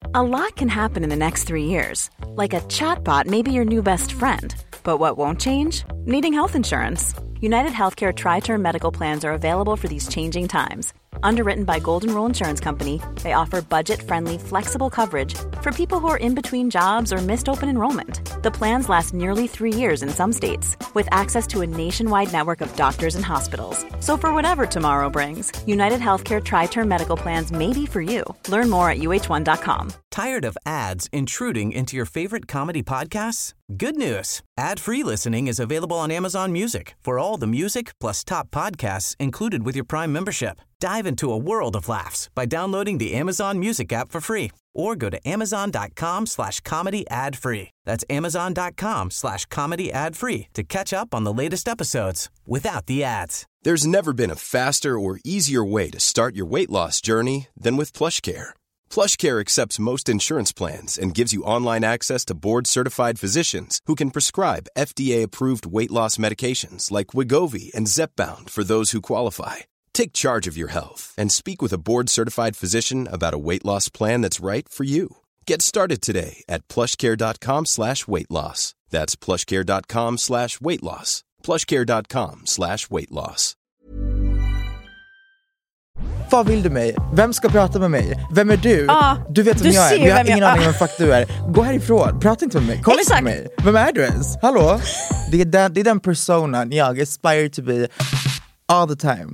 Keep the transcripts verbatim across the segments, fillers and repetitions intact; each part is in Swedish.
A lot can happen in the next three years. Like a chatbot may be your new best friend. But what won't change? Needing health insurance. United Healthcare Tri-Term Medical Plans are available for these changing times. Underwritten by Golden Rule Insurance Company, they offer budget-friendly, flexible coverage for people who are in between jobs or missed open enrollment. The plans last nearly three years in some states, with access to a nationwide network of doctors and hospitals. So for whatever tomorrow brings, United Healthcare Tri-Term Medical Plans may be for you. Learn more at U H one dot com. Tired of ads intruding into your favorite comedy podcasts? Good news. Ad-free listening is available on Amazon Music for all the music plus top podcasts included with your Prime membership. Dive into a world of laughs by downloading the Amazon Music app for free or go to amazon.com slash comedy ad free. That's amazon.com slash comedy ad free to catch up on the latest episodes without the ads. There's never been a faster or easier way to start your weight loss journey than with PlushCare. PlushCare accepts most insurance plans and gives you online access to board-certified physicians who can prescribe F D A-approved weight loss medications like Wegovy and Zepbound for those who qualify. Take charge of your health and speak with a board-certified physician about a weight loss plan that's right for you. Get started today at plushcare.com slash weight loss. That's plushcare.com slash weight loss. plushcare.com slash weight loss. Vad vill du mig? Vem ska prata med mig? Vem är du? Ah, du vet vem du jag är, men jag har ingen jag... aning om vem fuck du är. Gå härifrån, prata inte med mig. Kolla inte på mig. Vem är du ens? Hallå? Det är den, det är den personen jag aspire to be all the time.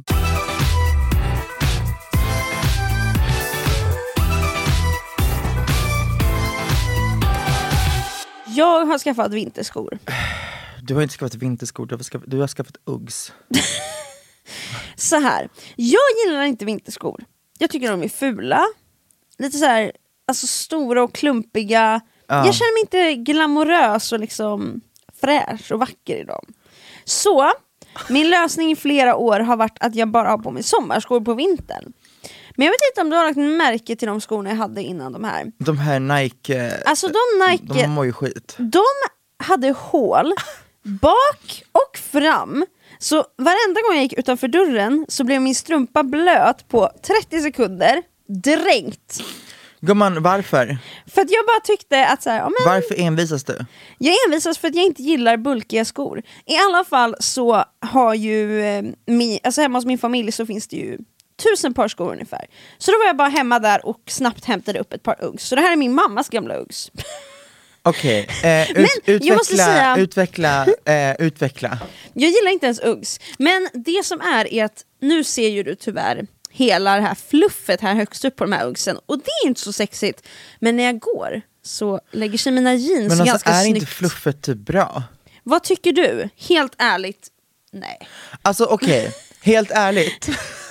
Jag har skaffat vinterskor. Du har inte skaffat vinterskor, du har skaffat, du har skaffat Uggs. Så här, jag gillar inte vinterskor. Jag tycker de är fula. Lite så här, alltså stora och klumpiga. Ah. Jag känner mig inte glamorös och liksom fräsch och vacker i dem. Så, min lösning i flera år har varit att jag bara har på mig sommarskor på vintern. Men jag vet inte om du har lagt märke till de skorna jag hade innan de här. De här Nike... Alltså de Nike... De mår ju skit. De hade hål bak och fram. Så varenda gång jag gick utanför dörren så blev min strumpa blöt på trettio sekunder. Dränkt. Gumman, varför? För att jag bara tyckte att så här, ja, men varför envisas du? Jag envisas för att jag inte gillar bulkiga skor. I alla fall så har ju eh, mi, alltså hemma hos min familj så finns det ju tusen par skor ungefär. Så då var jag bara hemma där och snabbt hämtade upp ett par Uggs. Så det här är min mammas gamla Uggs. Okej, okay, eh, ut, utveckla, säga, utveckla, eh, utveckla. Jag gillar inte ens Uggs. Men det som är är att nu ser ju du tyvärr hela det här fluffet här högst upp på de här Uggsen. Och det är inte så sexigt. Men när jag går så lägger sig mina jeans men alltså, ganska är snyggt. inte fluffet typ bra? Vad tycker du? Helt ärligt, nej. Alltså okej, okay, helt ärligt.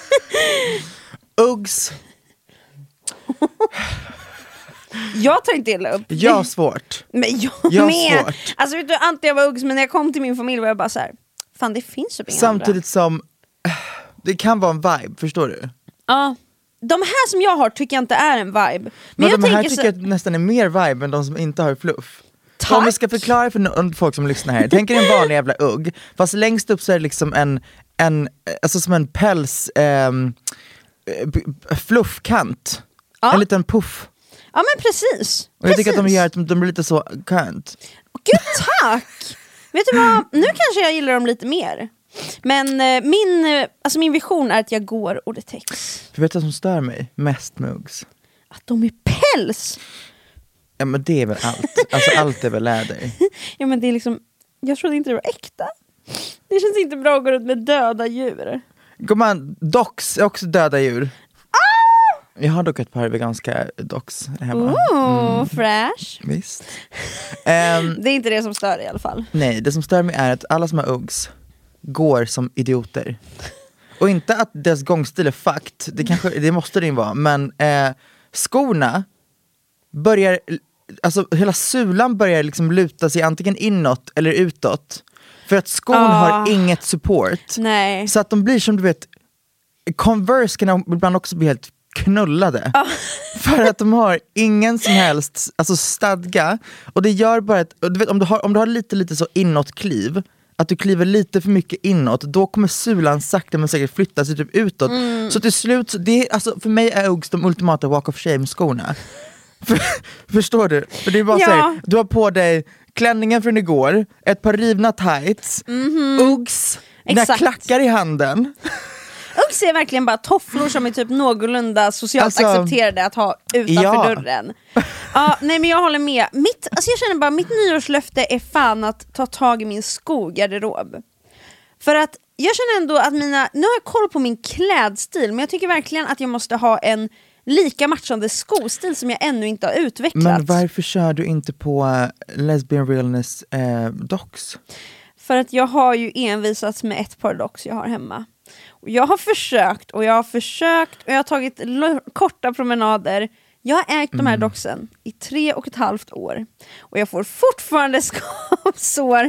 Uggs. Jag tar inte illa upp. Jag har svårt. Men jag, jag med. Svårt. Alltså vet du, alltid jag var Uggs, men när jag kom till min familj var jag bara så här, fan det finns ju inga samtidigt andra. Som det kan vara en vibe, förstår du? Ja. De här som jag har tycker jag inte är en vibe. Men, men jag de här tycker tycker jag nästan är mer vibe än de som inte har fluff. Tack. Om vi ska förklara för folk som lyssnar här. Tänk er en vanlig jävla ugg. Fast längst upp så är det liksom en, en alltså som en päls eh, fluffkant. Ja. En liten puff. Ja men precis. Och jag precis. tycker att de gör att de, de blir lite så kant. Gud tack! Vet du vad, nu kanske jag gillar dem lite mer. Men eh, min, eh, alltså min vision är att jag går och det täcks. För vet du vad som stör mig mest med Uggs? Att de är päls! Ja men det är väl allt. Alltså allt är väl läder. Ja men det är liksom, jag trodde inte det var äkta. Det känns inte bra att gå runt med döda djur. Gumman, docks är också döda djur. Ah! Jag har dock ett par veganska docks hemma. Oh, mm. Fresh. Visst. um, det är inte det som stör i alla fall. Nej, det som stör mig är att alla som har Uggs går som idioter. Och inte att deras gångstil är fucked. Det, kanske, det måste det ju vara. Men eh, skorna börjar, alltså hela sulan börjar liksom luta sig antingen inåt eller utåt. För att skon ah. har inget support. Nej. Så att de blir som du vet, Converse kan ibland också bli helt knullade. Ah. För att de har ingen som helst alltså stadga. Och det gör bara att, du vet, om du har, om du har lite lite så inåtkliv, att du kliver lite för mycket inåt, då kommer sulan sakta men säkert flytta sig typ utåt. Mm. Så till slut, det är, alltså, för mig är Uggs de ultimata walk of shame-skorna. För, förstår du? För det är bara Ja. så här, du har på dig klänningen från igår, ett par rivna tights, mm-hmm. Uggs, dina Exakt. klackar i handen. Uggs är verkligen bara tofflor som är typ någorlunda socialt Alltså, accepterade att ha utanför ja. dörren. Ja, nej men jag håller med. Mitt, alltså jag känner bara, mitt nyårslöfte är fan att ta tag i min skogarderob. För att jag känner ändå att mina, nu har jag koll på min klädstil, men jag tycker verkligen att jag måste ha en lika matchande skostil som jag ännu inte har utvecklat. Men varför kör du inte på uh, Lesbian Realness uh, docs? För att jag har ju envisats med ett par docs jag har hemma. Och jag har försökt och jag har försökt och jag har tagit l- korta promenader. Jag har ägt mm. de här doxen i tre och ett halvt år. Och jag får fortfarande skavsår.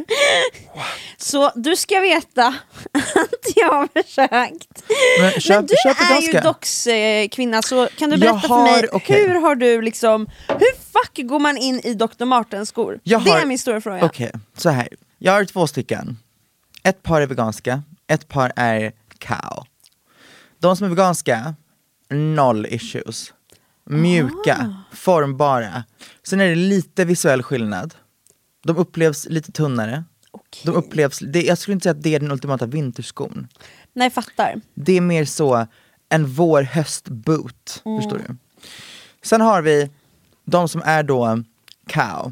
Så du ska veta att jag har försökt. Men, köp, Men du köp är ganska. ju dox-kvinna, så kan du berätta Jag för mig, har- okay. hur har du liksom, hur fuck går man in i doktor Martens-skor? Jag Det har- är min stora fråga. Okej, okay, så här. Jag har två stycken. Ett par är veganska, ett par är cow. De som är veganska, noll issues. Mjuka, ah. formbara. Sen är det lite visuell skillnad. De upplevs lite tunnare. Okay. De upplevs, det, jag skulle inte säga att det är den ultimata vinterskon. Nej, fattar. Det är mer så en vår-höst-boot, mm. förstår du? Sen har vi de som är då cow.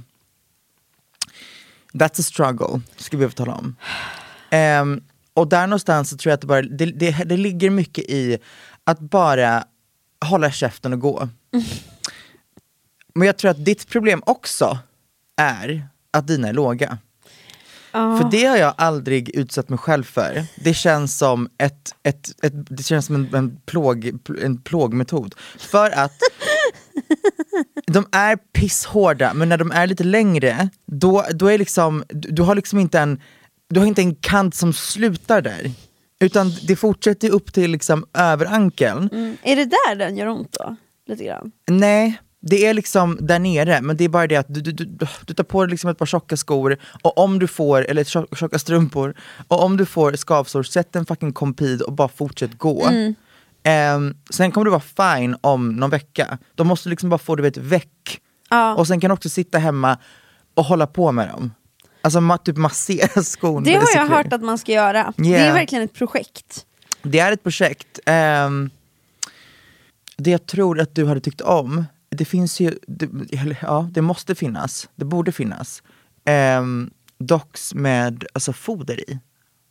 That's a struggle, ska vi tala om. Um, och där någonstans så tror jag att det, bara, det, det, det ligger mycket i att bara hålla käften och gå. Mm. Men jag tror att ditt problem också är att dina är låga. Oh. För det har jag aldrig utsatt mig själv för. Det känns som ett, ett, ett det känns som en, en, plåg, en plågmetod. För att de är pisshårda, men när de är lite längre, då, då är liksom, du, du har liksom inte en du har inte en kant som slutar där. Utan det fortsätter upp till liksom över ankeln. Mm. Är det där den gör ont då? Lite grann? Nej, det är liksom där nere. Men det är bara det att du, du, du, du tar på dig liksom ett par tjocka skor. Och om du får, eller tjock, tjocka strumpor. Och om du får skavsår, sätt en fucking kompid och bara fortsätt gå. Mm. Um, sen kommer du vara fine om någon vecka. De måste liksom bara få, du vet, väck. Ja. Och sen kan du också sitta hemma och hålla på med dem. Alltså ma- typ massera skon. Det har jag hört att man ska göra. Yeah. Det är verkligen ett projekt. Det är ett projekt. Um, det jag tror att du hade tyckt om, det finns ju, det, ja, det måste finnas. Det borde finnas. Um, docs med alltså foder i.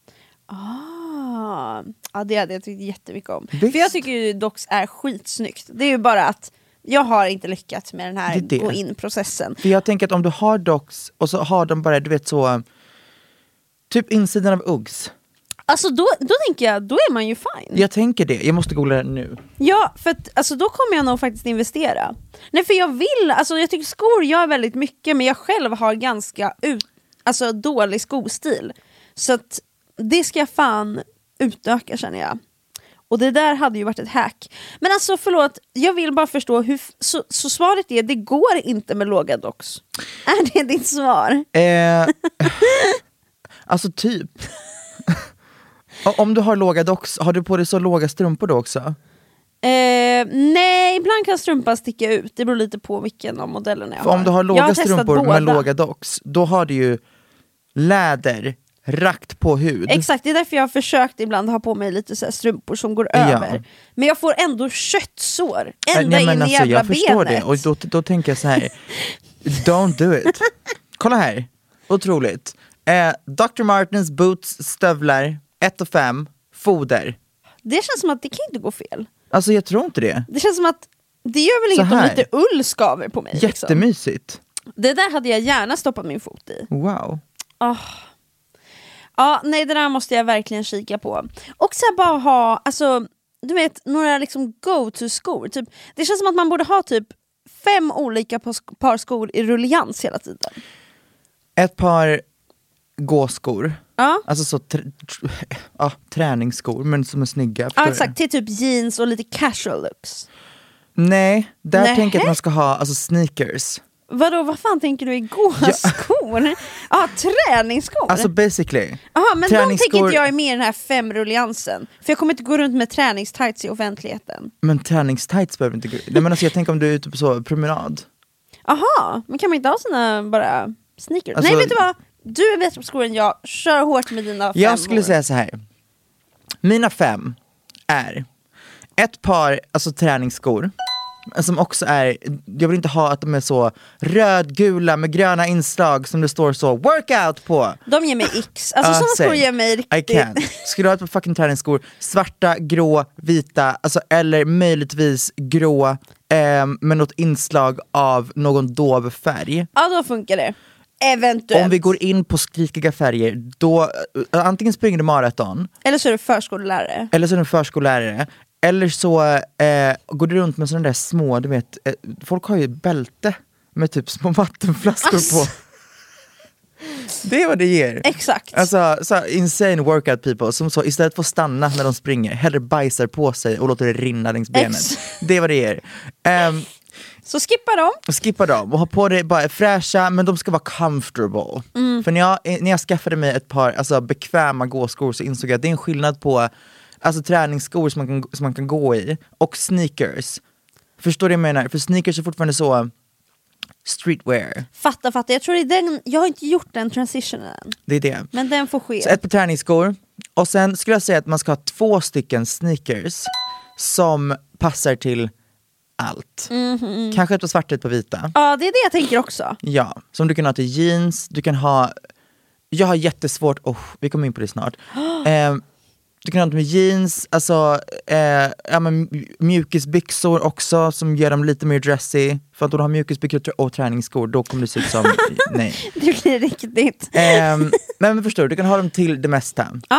Ah, ja, det hade jag tyckt jättemycket om. Visst. För jag tycker ju docs är skitsnyggt. Det är ju bara att jag har inte lyckats med den här det det. gå in-processen. För jag tänker att om du har docs och så har de bara, du vet så, typ insidan av Uggs. Alltså då, då tänker jag, då är man ju fine. Jag tänker det, jag måste googla det nu. Ja, för att, alltså då kommer jag nog faktiskt investera. Nej, för jag vill, alltså jag tycker skor gör väldigt mycket, men jag själv har ganska ut, alltså dålig skostil. Så att det ska jag fan utöka, känner jag. Och det där hade ju varit ett hack. Men alltså förlåt, jag vill bara förstå hur, så, så svaret är, det går inte med låga docs. Är det ditt svar? Eh, alltså typ. Om du har låga docs, har du på dig så låga strumpor då också? Eh, nej, ibland kan strumpan sticka ut. Det beror lite på vilken av modellerna jag För har. om du har låga strumpor båda. med låga docs, då har du ju läder rakt på hud. Exakt, det är därför jag har försökt ibland ha på mig lite så här strumpor som går över. Ja. Men jag får ändå köttsår ända Nej, men in i alltså, jävla jag benet. förstår det, och då, då tänker jag så här: don't do it. Kolla här, otroligt. Eh, doktor Martens boots, stövlar, ett och fem, foder. Det känns som att det kan inte gå fel. Alltså jag tror inte det. Det känns som att det gör väl inget om lite ull skaver på mig. Jättemysigt. Liksom. Det där hade jag gärna stoppat min fot i. Wow. Oh. Ja, nej, det där måste jag verkligen kika på. Och så bara ha, alltså, du vet, några liksom go-to-skor. Typ, det känns som att man borde ha typ fem olika par skor i rullians hela tiden. Ett par gåskor. Ja. Alltså så tr- tr- ja, träningsskor, men som är snygga. Ja, exakt, till typ jeans och lite casual looks. Nej, där Nej. tänker jag att man ska ha alltså sneakers. Vadå, vad fan tänker du i gåskor? Ja, ah, träningsskor? Alltså basically. Jaha, men träningsskor... de tänker inte jag är med i den här femrulliansen. För jag kommer inte gå runt med träningstights i offentligheten. Men träningstights behöver inte gå. Nej, men alltså jag tänker om du är ute på så promenad. Aha, men kan man inte ha sina bara sneakers? Alltså, Nej, vet du vad? Du är bättre på skor än jag. Kör hårt med dina fem Jag skulle år. säga så här. Mina fem är ett par alltså träningsskor som också är, jag vill inte ha att de är så rödgula med gröna inslag som det står så workout på. De ger mig x. Alltså Uh, sådana skor same. ger mig I riktigt... can't. Skulle du ha ett par fucking träningsskor, svarta, grå, vita, alltså, eller möjligtvis grå eh, med något inslag av någon dov färg. Ja, då funkar det. Eventuellt. Om vi går in på skrikiga färger, då uh, antingen springer du maraton, Eller så är du förskollärare. eller så är du en förskollärare, eller så eh, går du runt med sådana där små, du vet, eh, folk har ju bälte med typ små vattenflaskor Ass. på. Det är vad det ger. Exakt. Alltså så insane workout people som så istället för att stanna när de springer, hellre bajsar på sig och låter det rinna längs benet. Ex. Det är vad det ger. Um, Så skippa dem. skippa dem och ha på dig bara fräscha, men de ska vara comfortable. Mm. För när jag, när jag skaffade mig ett par alltså, bekväma gåskor så insåg jag att det är en skillnad på alltså, träningsskor som man, kan, som man kan gå i och sneakers. Förstår du vad jag menar? För sneakers är fortfarande så streetwear. Fatta, fatta. Jag tror det är den, jag har inte gjort den transitionen än. Det är det. Men den får ske. Så ett par träningsskor, och sen skulle jag säga att man ska ha två stycken sneakers som passar till allt. Mm-hmm. Kanske ett par svarta, ett par vita. Ja, det är det jag tänker också. Ja, som du kan ha till jeans, du kan ha, jag har jättesvårt, oh, vi kommer in på det snart. eh, du kan ha dem med jeans, alltså eh, ja, men mjukisbyxor också som gör dem lite mer dressy. För att då du har mjukisbyxor och träningsskor, då kommer det se ut som, nej. Det blir riktigt. Eh, men, men förstår du, du kan ha dem till det mesta. Ja.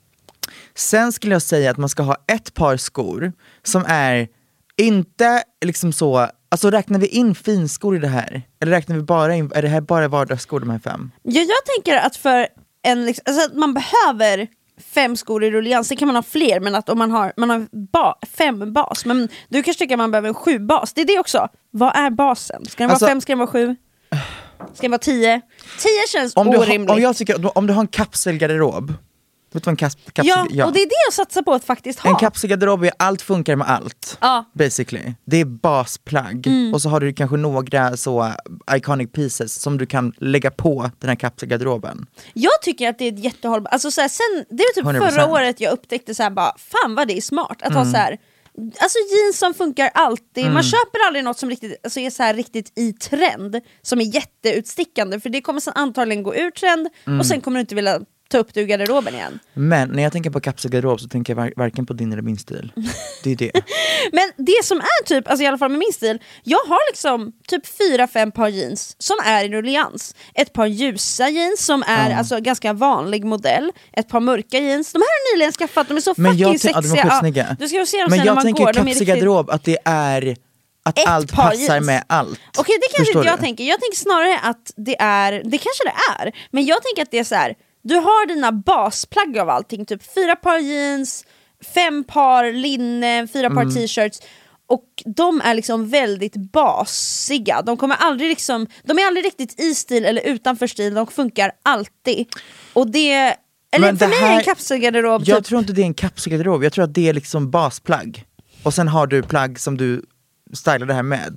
Sen skulle jag säga att man ska ha ett par skor som är inte liksom så, alltså räknar vi in finskor i det här? Eller räknar vi bara in, är det här bara vardagsskor de här fem? Ja, jag tänker att för en, liksom, alltså att man behöver fem skor i rullians, det kan man ha fler, men att om man har, man har ba, fem bas, men du kanske tycker att man behöver en sju bas, det är det också. Vad är basen? Ska den Alltså- vara fem, ska den vara sju? Ska den vara tio? Tio känns Om du, orimligt. har, om, jag tycker, om du har en kapselgarderob, vet du vad en kas, kapsel, ja, och det är det jag satsar på att faktiskt ha. En kapselgarderob är allt funkar med allt. Ja. Basically. Det är basplagg. Mm. Och så har du kanske några så iconic pieces som du kan lägga på den här kapselgarderoben. Jag tycker att det är ett jättehållbart, alltså så här, sen, det var typ hundra procent. förra året jag upptäckte så här, bara, fan vad det är smart att Mm. ha så här. Alltså jeans som funkar alltid, man köper aldrig något som riktigt, alltså är så här riktigt i trend, som är jätteutstickande, för det kommer sen antagligen gå ur trend Mm. och sen kommer du inte vilja ta upp det ur garderoben igen. Men när jag tänker på kapselgarderob så tänker jag var- varken på din eller min stil. Det är det. Men det som är typ, alltså i alla fall med min stil, jag har liksom typ fyra, fem par jeans som är i rullians. Ett par ljusa jeans som är Ja. alltså ganska vanlig modell. Ett par mörka jeans, de här har jag nyligen skaffat, de är så Men fucking jag, tänk- ja, sexiga. de är skitsnygga. Ja, du ska ju se dem Men sen när jag man tänker går, de är riktigt... kapselgarderob att det är att Ett allt par passar jeans. med allt. Okej, det kanske Förstår inte jag du? tänker. Jag tänker snarare att det är, det kanske det är, men jag tänker att det är så här. Du har dina basplagg av allting, typ fyra par jeans, fem par linne, fyra par Mm. t-shirts, och de är liksom väldigt basiga. De kommer aldrig liksom, de är aldrig riktigt i stil eller utanför stil, de funkar alltid. Och det, eller Men för det mig är här- en kapselgarderob Jag typ, tror inte det är en kapselgarderob, jag tror att det är liksom basplagg. Och sen har du plagg som du stylar det här med.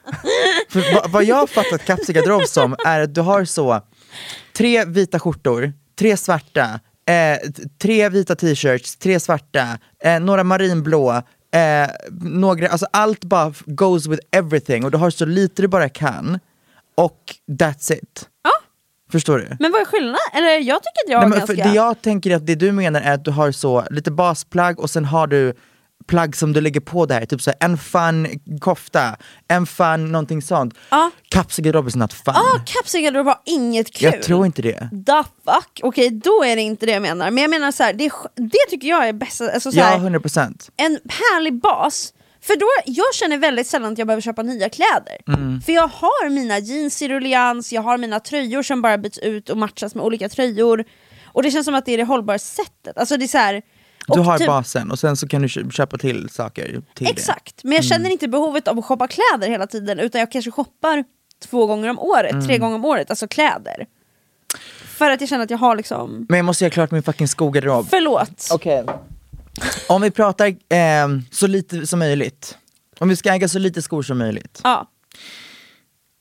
För vad, vad jag har fattat kapselgarderob som är att du har så tre vita skjortor, tre svarta, eh, t- tre vita t-shirts, tre svarta, eh, några marinblå, eh, några, alltså allt bara f- goes with everything och du har så lite du bara kan och that's it. ja. Förstår du? Men vad är skillnaden? Eller jag tycker att jag har Nej, men ganska... för det jag tänker är att det du menar är att du har så lite basplagg och sen har du plagg som du lägger på där, typ så här, en fun kofta, en fun någonting sånt. Ja. Kapselgarderob is not fun. Ah, kapselgarderob har inget kul. Jag tror inte det. The fuck? Okej, då är det inte det jag menar. Men jag menar så här, det, det tycker jag är bästa, alltså så Ja, här, hundra procent. en härlig bas. För då, jag känner väldigt sällan att jag behöver köpa nya kläder. Mm. För jag har mina jeans i rullians, jag har mina tröjor som bara byts ut och matchas med olika tröjor. Och det känns som att det är det hållbara sättet. Alltså det är så här, Du och har typ- basen och sen så kan du kö- köpa till saker till Exakt, men jag Mm. känner inte behovet av att shoppa kläder hela tiden, utan jag kanske shoppar två gånger om året, Mm. tre gånger om året, alltså kläder. För att jag känner att jag har liksom... det. Men jag måste göra klart min fucking skogarderob. Förlåt. Okej. Om vi pratar eh, så lite som möjligt. Om vi ska äga så lite skor som möjligt. Ja.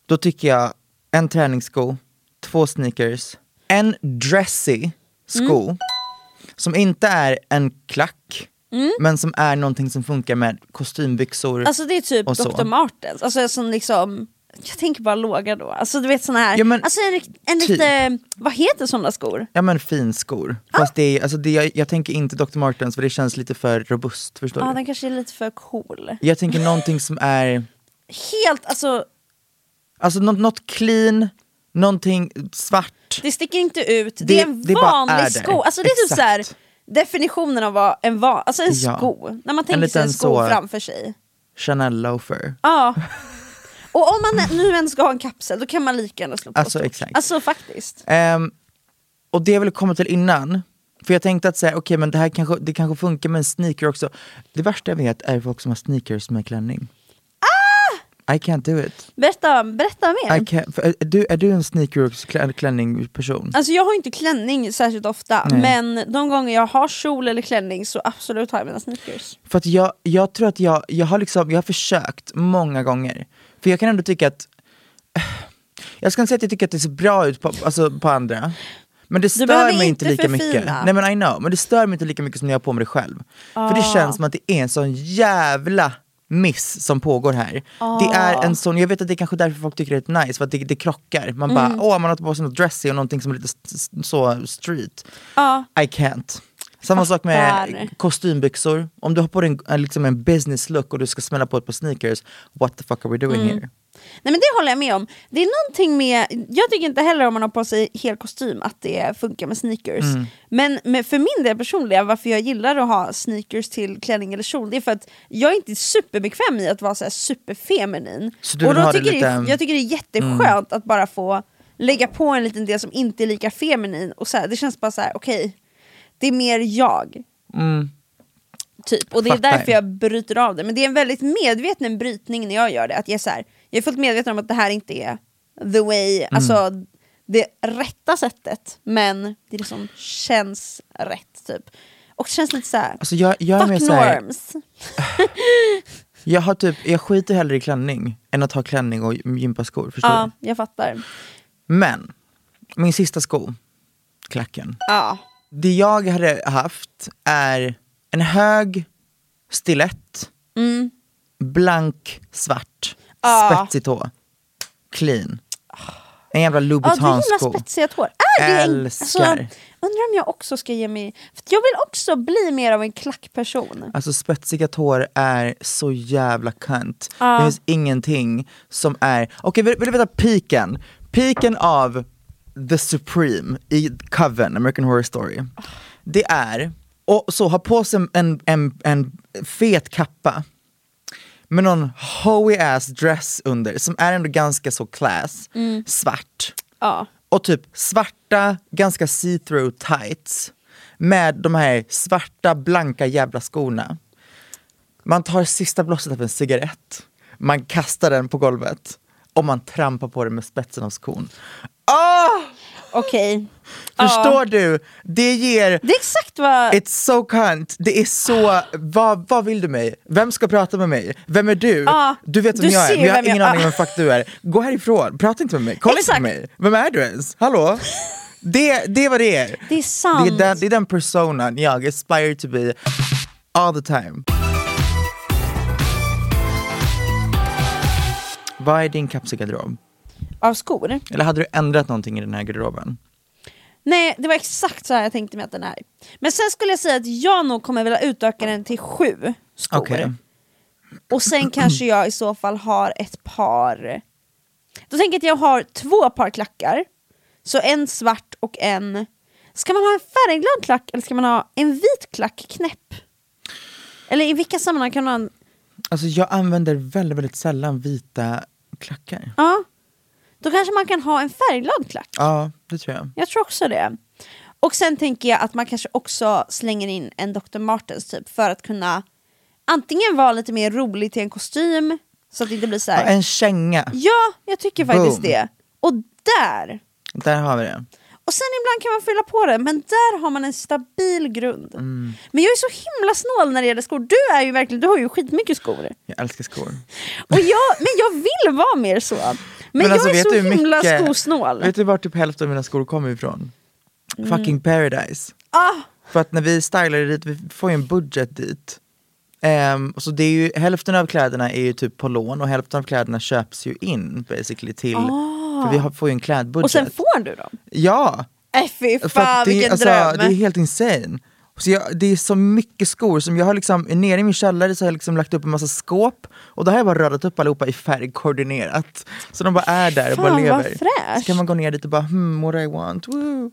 då tycker jag en träningssko, två sneakers, en dressy sko mm. som inte är en klack mm. men som är någonting som funkar med kostymbyxor. Alltså det är typ doktor Martens, alltså som liksom, jag tänker bara låga då. Alltså du vet såna här, ja, men, alltså en, en typ. lite, vad heter sådana skor? Ja men finskor. Ah. Fast det är, alltså det, jag, jag tänker inte doktor Martens för det känns lite för robust, förstår ja, du? Ja, den kanske är lite för cool. Jag tänker någonting som är helt, alltså Alltså något, något clean, någonting svart. Det sticker inte ut, det, det är en det vanlig är sko. Alltså det är typ så här, definitionen av vad en van, alltså en ja. sko. När man tänker en sig en sko så framför sig. Chanel loafer. Ja. Och om man nu ens ska ha en kapsel, då kan man lika gärna slå på alltså, stort. Exakt. Alltså faktiskt. Um, och det jag ville komma till innan, för jag tänkte att säga, okej okay, men det här kanske, det kanske funkar med en sneaker också. Det värsta jag vet är folk som har sneakers med klänning. I can't do it. Berätta, berätta mer. I can't, för, är, du, är du en sneaker och klänning person? Alltså jag har inte klänning särskilt ofta. Nej. Men de gånger jag har kjol eller klänning så absolut har jag mina sneakers. För att jag, jag tror att jag, jag har liksom, jag har försökt många gånger. För jag kan ändå tycka att jag ska inte säga att jag tycker att det ser bra ut på, alltså på andra. Men det stör mig inte, inte lika mycket. Fina. Nej men I know, men det stör mig inte lika mycket som när jag har på mig det själv. Ah. För det känns som att det är en sån jävla miss som pågår här. Oh. Det är en sån, jag vet att det är kanske därför folk tycker det är nice, för att det, det krockar. Man mm. bara, åh man har på sig något dressy och någonting som är lite så street. Oh. I can't. Samma sak med kostymbyxor. Om du har på dig en, liksom en business look och du ska smälla på ett par sneakers, what the fuck are we doing mm. here? Nej men det håller jag med om. Det är någonting med, jag tycker inte heller om man har på sig hel kostym att det funkar med sneakers. Mm. Men med, för min del personligen, varför jag gillar att ha sneakers till klänning eller kjol, det är för att jag är inte superbekväm i att vara så här superfeminin. Så och då tycker lite... det, jag tycker det är jätteskönt mm. att bara få lägga på en liten del som inte är lika feminin. Och så här, det känns bara så här, okej, okay, det är mer jag. Mm. Typ. Och det är Fattar. därför jag bryter av det. Men det är en väldigt medveten brytning när jag gör det. Att jag är så här, jag är fullt medveten om att det här inte är the way, mm. alltså det rätta sättet. Men det är det som känns rätt typ. Och det känns lite så här, alltså jag, jag är fuck med norms. Så här, jag har typ, jag skiter hellre i klänning än att ha klänning och gympaskor, förstår ja, du? jag fattar. Men min sista sko, klacken. Ja. Det jag hade haft är en hög stilett, mm. blank, svart, ah. spetsig tå, clean. En jävla Louboutin-sko. Ja, du gillar spetsiga tår. Är det en, alltså, undrar om jag också ska ge mig, för jag vill också bli mer av en klackperson. Alltså spetsiga tår är så jävla kant. ah. Det finns ingenting som är, okej okay, vill, vill du veta piken? Piken av The Supreme i Coven, American Horror Story. Det är, och så ha på sig en, en, en fet kappa med någon hoey ass dress under som är ändå ganska så class, mm. svart. Ja. Och typ svarta, ganska see-through tights med de här svarta, blanka jävla skorna. Man tar sista blåset av en cigarett, man kastar den på golvet och man trampar på den med spetsen av skon. Oh! Okej. Okay. Förstår uh. du? Det ger... Det är exakt vad... It's so cunt. Det är så... vad, vad vill du mig? Vem ska prata med mig? Vem är du? Uh. Du vet vem du jag är, men jag har ingen jag... aning om vem fuck du är. Gå härifrån, prata inte med mig. Kolla inte på mig. Vem är du ens? Hallå? Det, det är vad det är. Det är sant. Det är den, det är den personan jag aspire to be all the time. Vad är din kapsiga garderob? Av skor? Eller hade du ändrat någonting i den här garderoben? Nej, det var exakt så här jag tänkte mig att den är. Men sen skulle jag säga att jag nog kommer vilja utöka den till sju skor. Okay. Och sen kanske jag i så fall har ett par... Då tänker jag att jag har två par klackar. Så en svart och en... Ska man ha en färgglad klack eller ska man ha en vit klack knäpp? Eller i vilka sammanhang kan man... Alltså jag använder väldigt, väldigt sällan vita klackar. Ja. Då kanske man kan ha en färgglad klack. Ja, det tror jag. Jag tror också det. Och sen tänker jag att man kanske också slänger in en doktor Martens typ för att kunna antingen vara lite mer rolig till en kostym så att det inte blir så här. Ja, en känga. Ja, jag tycker faktiskt Boom. det. Och där. Där har vi det. Och sen ibland kan man fylla på det, men där har man en stabil grund. Mm. Men jag är så himla snål när det gäller skor. Du är ju verkligen, du har ju skitmycket skor. Jag älskar skor. Och jag, men jag vill vara mer så. Men, Men jag alltså, är vet så du hur himla mycket- skosnål. Vet du vart typ hälften av mina skor kommer ifrån? Fucking Paradise. Ah, För att när vi stylade dit, vi får ju en budget dit. Um, och så det är ju, hälften av kläderna är ju typ på lån och hälften av kläderna köps ju in basically till, för vi har, får ju en klädbudget. och sen får du dem? Ja! Äh, fy För fan att det, vilken alltså, dröm. det är helt insane. Så jag, det är så mycket skor som jag har liksom, nere i min källare så har jag liksom lagt upp en massa skåp och då har jag bara radat upp allihopa i färg koordinerat. Så de bara är där och Fan, bara vad lever. fräscht. Så kan man gå ner dit och bara hmm, what I want, woo.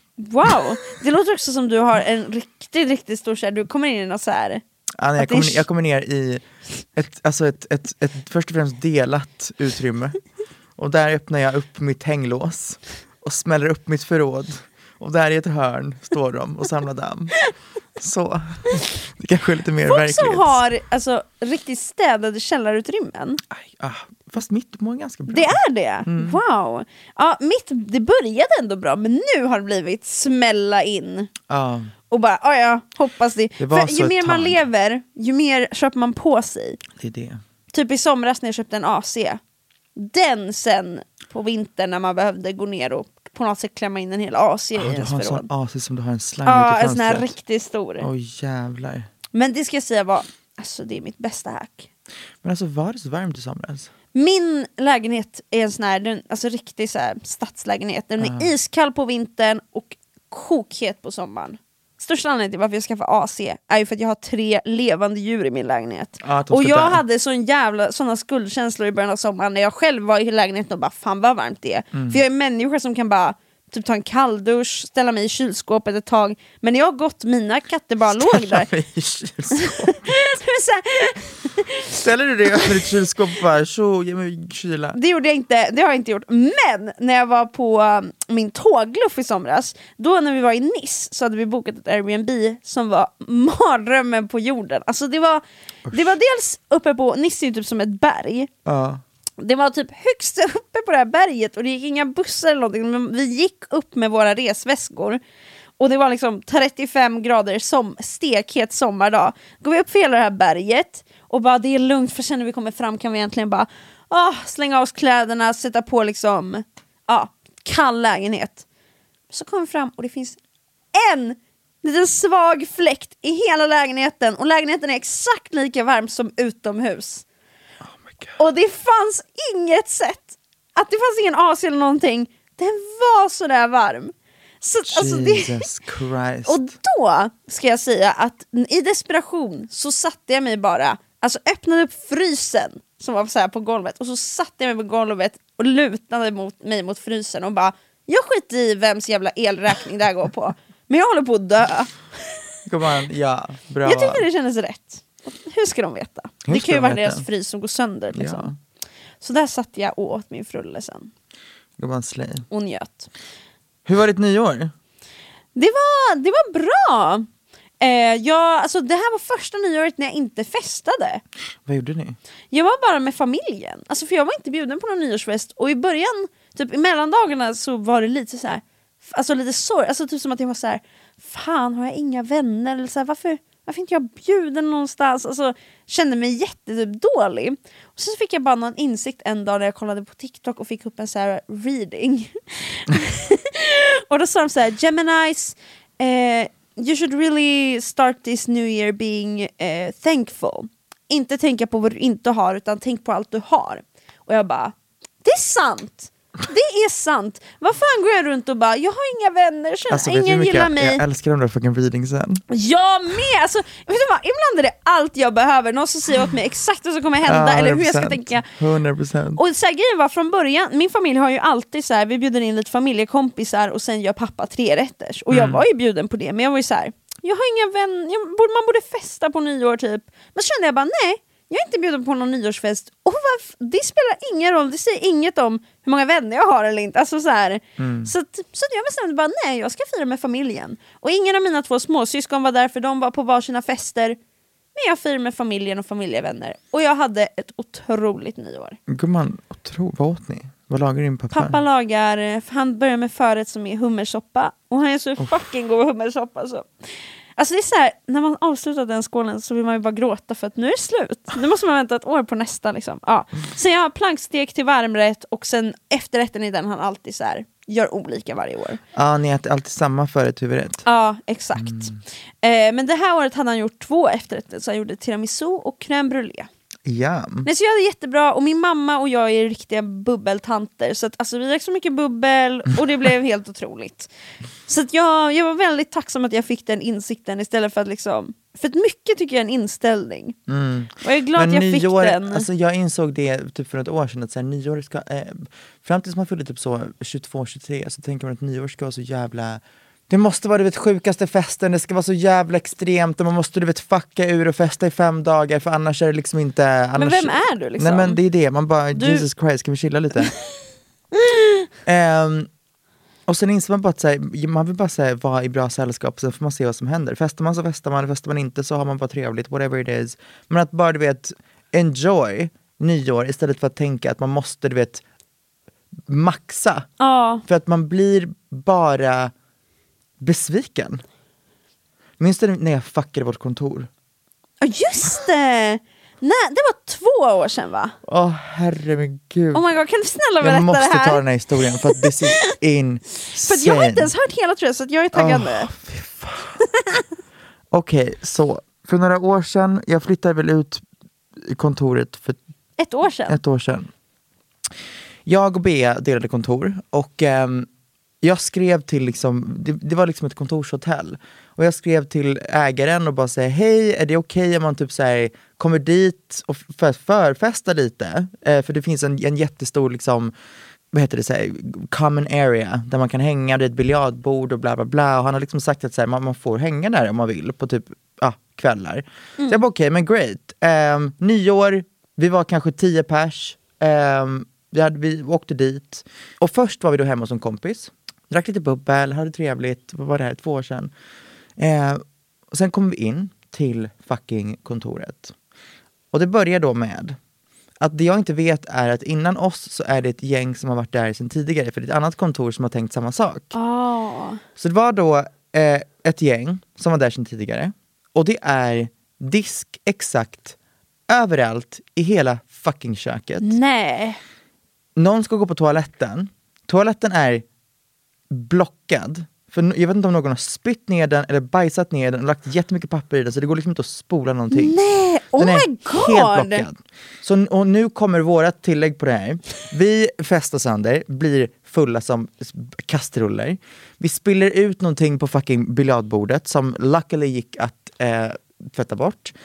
Wow, det låter också som du har en riktigt, riktigt stor så här, du kommer in i något så här. Ja, nej, jag, Att det kommer, är- jag kommer ner i ett, alltså ett, ett, ett, ett först och främst delat utrymme. Och där öppnar jag upp mitt hänglås och smäller upp mitt förråd. Och där i ett hörn står de och samlar damm. Så, det kanske är lite mer Folk verklighet. som har alltså, riktigt städade källarutrymmen. Aj, ah, fast mitt mår ganska bra. Det är det? Mm. Wow. Ja, mitt, det började ändå bra, men nu har det blivit smälla in. Ja, Och bara, ja ja, hoppas det. Det var För så ju ett mer man tag. lever, ju mer köper man på sig. det är det. Typ i somras när jag köpte en A C. Den sen på vintern när man behövde gå ner och på något sätt klämma in en hel A C Ja, i du ens har en förråd. sån A C som du har en slang Ja, ut i en sån här fönstret. riktigt stor. Oj jävlar. Men det ska jag säga var, alltså det är mitt bästa hack. Men alltså var det så varmt i somras? Min lägenhet är en sån här, den, alltså riktig så här stadslägenhet. Den är iskall på vintern och kokhet på sommaren. Största anledningen till varför jag skaffade A C är ju för att jag har tre levande djur i min lägenhet. Ja, att de och ska jag dö. hade sån jävla, såna skuldkänslor i början av sommaren när jag själv var i lägenheten och bara fan vad varmt det är. Mm. För jag är en människa som kan bara typ ta en kalldusch, ställa mig i kylskåpet ett tag. Men när jag har gått, mina katter bara låg där. I kylskåp. Så här, Ställer du dig över ett kylskåp och bara tjo, ge mig kyla? det gjorde jag inte, det har jag inte gjort. Men när jag var på um, min tågluff i somras, då när vi var i Nice så hade vi bokat ett Airbnb som var mardrömmen på jorden. Alltså det var, det var dels uppe på, Nice är ju typ som ett berg. Ja. Det var typ högst uppe på det här berget och det gick inga bussar eller någonting, men vi gick upp med våra resväskor. Och det var liksom trettiofem grader som stekhet sommardag. Går vi upp för hela det här berget och bara det är lugnt för sen när vi kommer fram kan vi egentligen bara ah, slänga av oss kläderna, sätta på liksom ah, kall lägenhet. Så kommer vi fram och det finns en liten svag fläkt i hela lägenheten och lägenheten är exakt lika varm som utomhus. Och det fanns inget sätt att det fanns ingen A C eller någonting. Den var så där varm. Så, alltså, det, Jesus Christ. och då ska jag säga att i desperation så satte jag mig bara, alltså öppnade upp frysen som var så här på golvet och så satte jag mig på golvet och lutade mot mig mot frysen och bara, jag skiter i vems jävla elräkning det här går på. Men jag håller på att dö. Kom on, ja, bra. Jag tyckte det kändes rätt. Hur ska de veta? Hur det ska kan ju de vara veta? deras frys som går sönder liksom. Ja. Så där satt jag och åt min frulle sen Kom on, slay. och njöt. Hur var ditt nyår? Det var, det var bra. Eh, jag, alltså, det här var första nyåret när jag inte festade. Vad gjorde ni? Jag var bara med familjen. Alltså, för jag var inte bjuden på någon nyårsfest. Och i början, typ i mellandagarna så var det lite så här, alltså lite sorg. Alltså typ som att jag var så här, fan har jag inga vänner? Eller så här, varför, varför inte jag bjuden någonstans? Alltså kände mig jättedålig. Och så fick jag bara någon insikt en dag när jag kollade på TikTok och fick upp en så här reading. Och då sa de så här, Geminis, eh, you should really start this new year being eh, thankful. Inte tänka på vad du inte har utan tänk på allt du har. Och jag bara, det är sant. Det är sant. Vad fan går jag runt och bara, jag har inga vänner, känner, Alltså, vet du hur ingen mycket gillar jag, mig. jag älskar de där fucking readingsen. Jag med! Alltså, vet du vad? Ibland är det allt jag behöver. Någon som säger åt mig exakt vad som kommer hända Ja, eller hur jag ska hundra procent. tänka. hundra procent. Och så här, grejen var från början, min familj har ju alltid så här, vi bjuder in lite familjekompisar och sen gör pappa tre rätters. Och jag var ju bjuden på det, men jag var ju så här, jag har inga vänner, jag, man borde festa på nyår typ. Men så kände jag bara, nej, jag är inte bjuden på någon nyårsfest. Och varf- det spelar ingen roll, det säger inget om hur många vänner jag har eller inte. Alltså så här. Mm. Så, att, så att jag bestämde bara, nej, jag ska fira med familjen. Och ingen av mina två småsyskon var där för de var på varsina fester. Men jag firade med familjen och familjevänner. Och jag hade ett otroligt nyår. Gumman, otro, vad åt ni? Vad lagar din pappa? Pappa lagar, han börjar med förrätt som är hummersoppa. Och han är så fucking god hummersoppa så. Alltså det är så här, när man avslutar den skålen så vill man ju bara gråta för att nu är det slut. Nu måste man vänta ett år på nästa liksom. Ja. Sen jag har plankstek till varmrätt och sen efterrätten i den han alltid så här gör olika varje år. Ja, ni äter alltid samma förrätt huvudrätt. Ja, exakt. Mm. Eh, men det här året hade han gjort två efterrätter, så han gjorde tiramisu och crème brûlée. Ja. Nej, så jag hade jättebra, och min mamma och jag är riktiga bubbeltanter, så att, alltså, vi drack så mycket bubbel och det blev helt otroligt. Så att jag, jag var väldigt tacksam att jag fick den insikten istället för att liksom, för att mycket tycker jag är en inställning. Mm. Och jag är glad men att jag nyår, fick den. Alltså jag insåg det typ för ett år sedan att så här, nyår ska, eh, fram tills man fyller typ så tjugotvå tjugotre så tänker man att nyår ska vara så jävla, det måste vara, du vet, sjukaste festen, det ska vara så jävla extremt och man måste, du vet, fucka ur och festa i fem dagar för annars är det liksom inte... Annars... Men vem är du liksom? Nej men det är det, man bara, du... Jesus Christ, kan vi chilla lite? um, och sen inser man bara att så här, man vill bara säga vara i bra sällskap, sen får man se vad som händer. Festar man så festar man, festar man inte så har man bara trevligt, whatever it is. Men att bara, du vet, enjoy nyår istället för att tänka att man måste, du vet, maxa. Ja. För att man blir bara besviken. Minns du när jag fuckade vårt kontor? Ja, just det! Nej, det var två år sedan, va? Åh, oh, herre min gud. Oh my god, kan du snälla berätta jag det här? Jag måste ta den här historien för att this is insane. För att jag har inte ens hört hela, tror jag, så att jag är taggad nu. Oh, Okej, okay, så för några år sedan, jag flyttade väl ut i kontoret för ett år sedan. Ett år sedan. Jag och Bea delade kontor och um, jag skrev till liksom, det, det var liksom ett kontorshotell. Och jag skrev till ägaren och bara säga, hej, är det okej okay om man typ så här, kommer dit och för, förfesta lite? Eh, för det finns en, en jättestor liksom, vad heter det, så här, common area där man kan hänga, det är ett biljardbord och bla bla bla. Och han har liksom sagt att så här, man, man får hänga där om man vill på typ ah, kvällar. Mm. Så jag bara okej, okay, men great. Um, nyår, vi var kanske tio pers. Um, vi, hade, vi åkte dit. Och först var vi då hemma hos en kompis. Drack lite bubbel, hade trevligt. Vad var det här? Två år sedan. Eh, och sen kom vi in till fucking kontoret. Och det börjar då med att det jag inte vet är att innan oss så är det ett gäng som har varit där sedan tidigare. För det är ett annat kontor som har tänkt samma sak. Oh. Så det var då eh, ett gäng som var där sedan tidigare. Och det är disk exakt överallt i hela fucking köket. Nej. Någon ska gå på toaletten. Toaletten är blockad. För jag vet inte om någon har spytt ner den eller bajsat ner den och lagt jättemycket papper i den, så det går liksom inte att spola någonting. Nej, oh den my god! Helt blockad. Så, och nu kommer vårat tillägg på det här. Vi festar sönder, blir fulla som kastruller. Vi spiller ut någonting på fucking biljardbordet som luckily gick att eh, tvätta bort.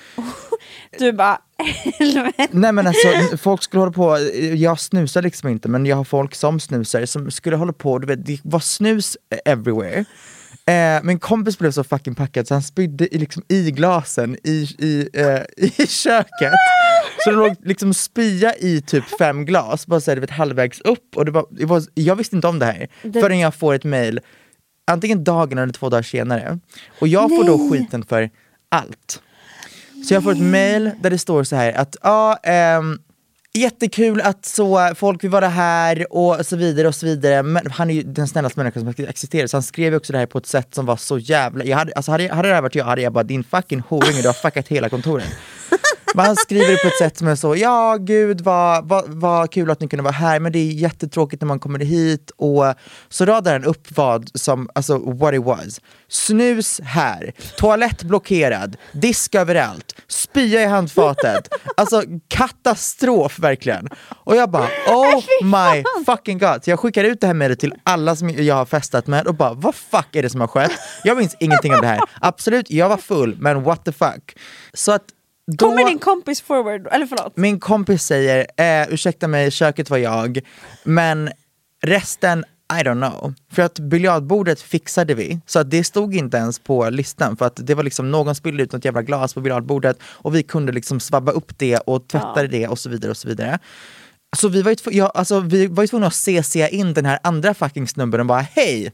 Du bara, helvete. Nej men alltså, folk skulle hålla på, jag snusar liksom inte, men jag har folk som snusar som skulle hålla på, du vet, det var snus everywhere. Eh, min kompis blev så fucking packad så han spydde i, liksom, i glasen i, i, eh, i köket. Så det låg liksom spya i typ fem glas, bara så här, du vet, halvvägs upp. Och det var, det var, jag visste inte om det här det... förrän jag får ett mejl antingen dagen eller två dagar senare. Och jag får Nej. då skiten för allt. Så jag får ett mejl där det står så här att ja, ähm, jättekul att så folk vill vara här och så vidare och så vidare. Men han är ju den snällaste människan som existerar. Så han skrev också det här på ett sätt som var så jävla... Jag hade, alltså hade, hade det här varit jag hade jag bara, din fucking horinge, du har fuckat hela kontoret. Men han skriver det på ett sätt som är så, ja gud vad, vad, vad kul att ni kunde vara här, men det är jättetråkigt när man kommer hit. Och så radar han upp vad som, alltså what it was. Snus här, toalett blockerad, disk överallt, spya i handfatet. Alltså katastrof verkligen. Och jag bara, oh my fucking god. Så jag skickar ut det här med det till alla som jag har festat med och bara, vad fuck är det som har skett? Jag minns ingenting av det här. Absolut, jag var full, men what the fuck. Så att då, kommer din kompis forward, eller förlåt? Min kompis säger, eh, ursäkta mig, köket var jag. Men resten, I don't know. För att biljardbordet fixade vi. Så att det stod inte ens på listan. För att det var liksom, någon spillde ut något jävla glas på biljardbordet. Och vi kunde liksom svabba upp det och tvätta ja. det och så vidare och så vidare. Så vi var ju, tv- ja, alltså, vi var ju tvungna att C C in den här andra fucking snubben och bara, hej!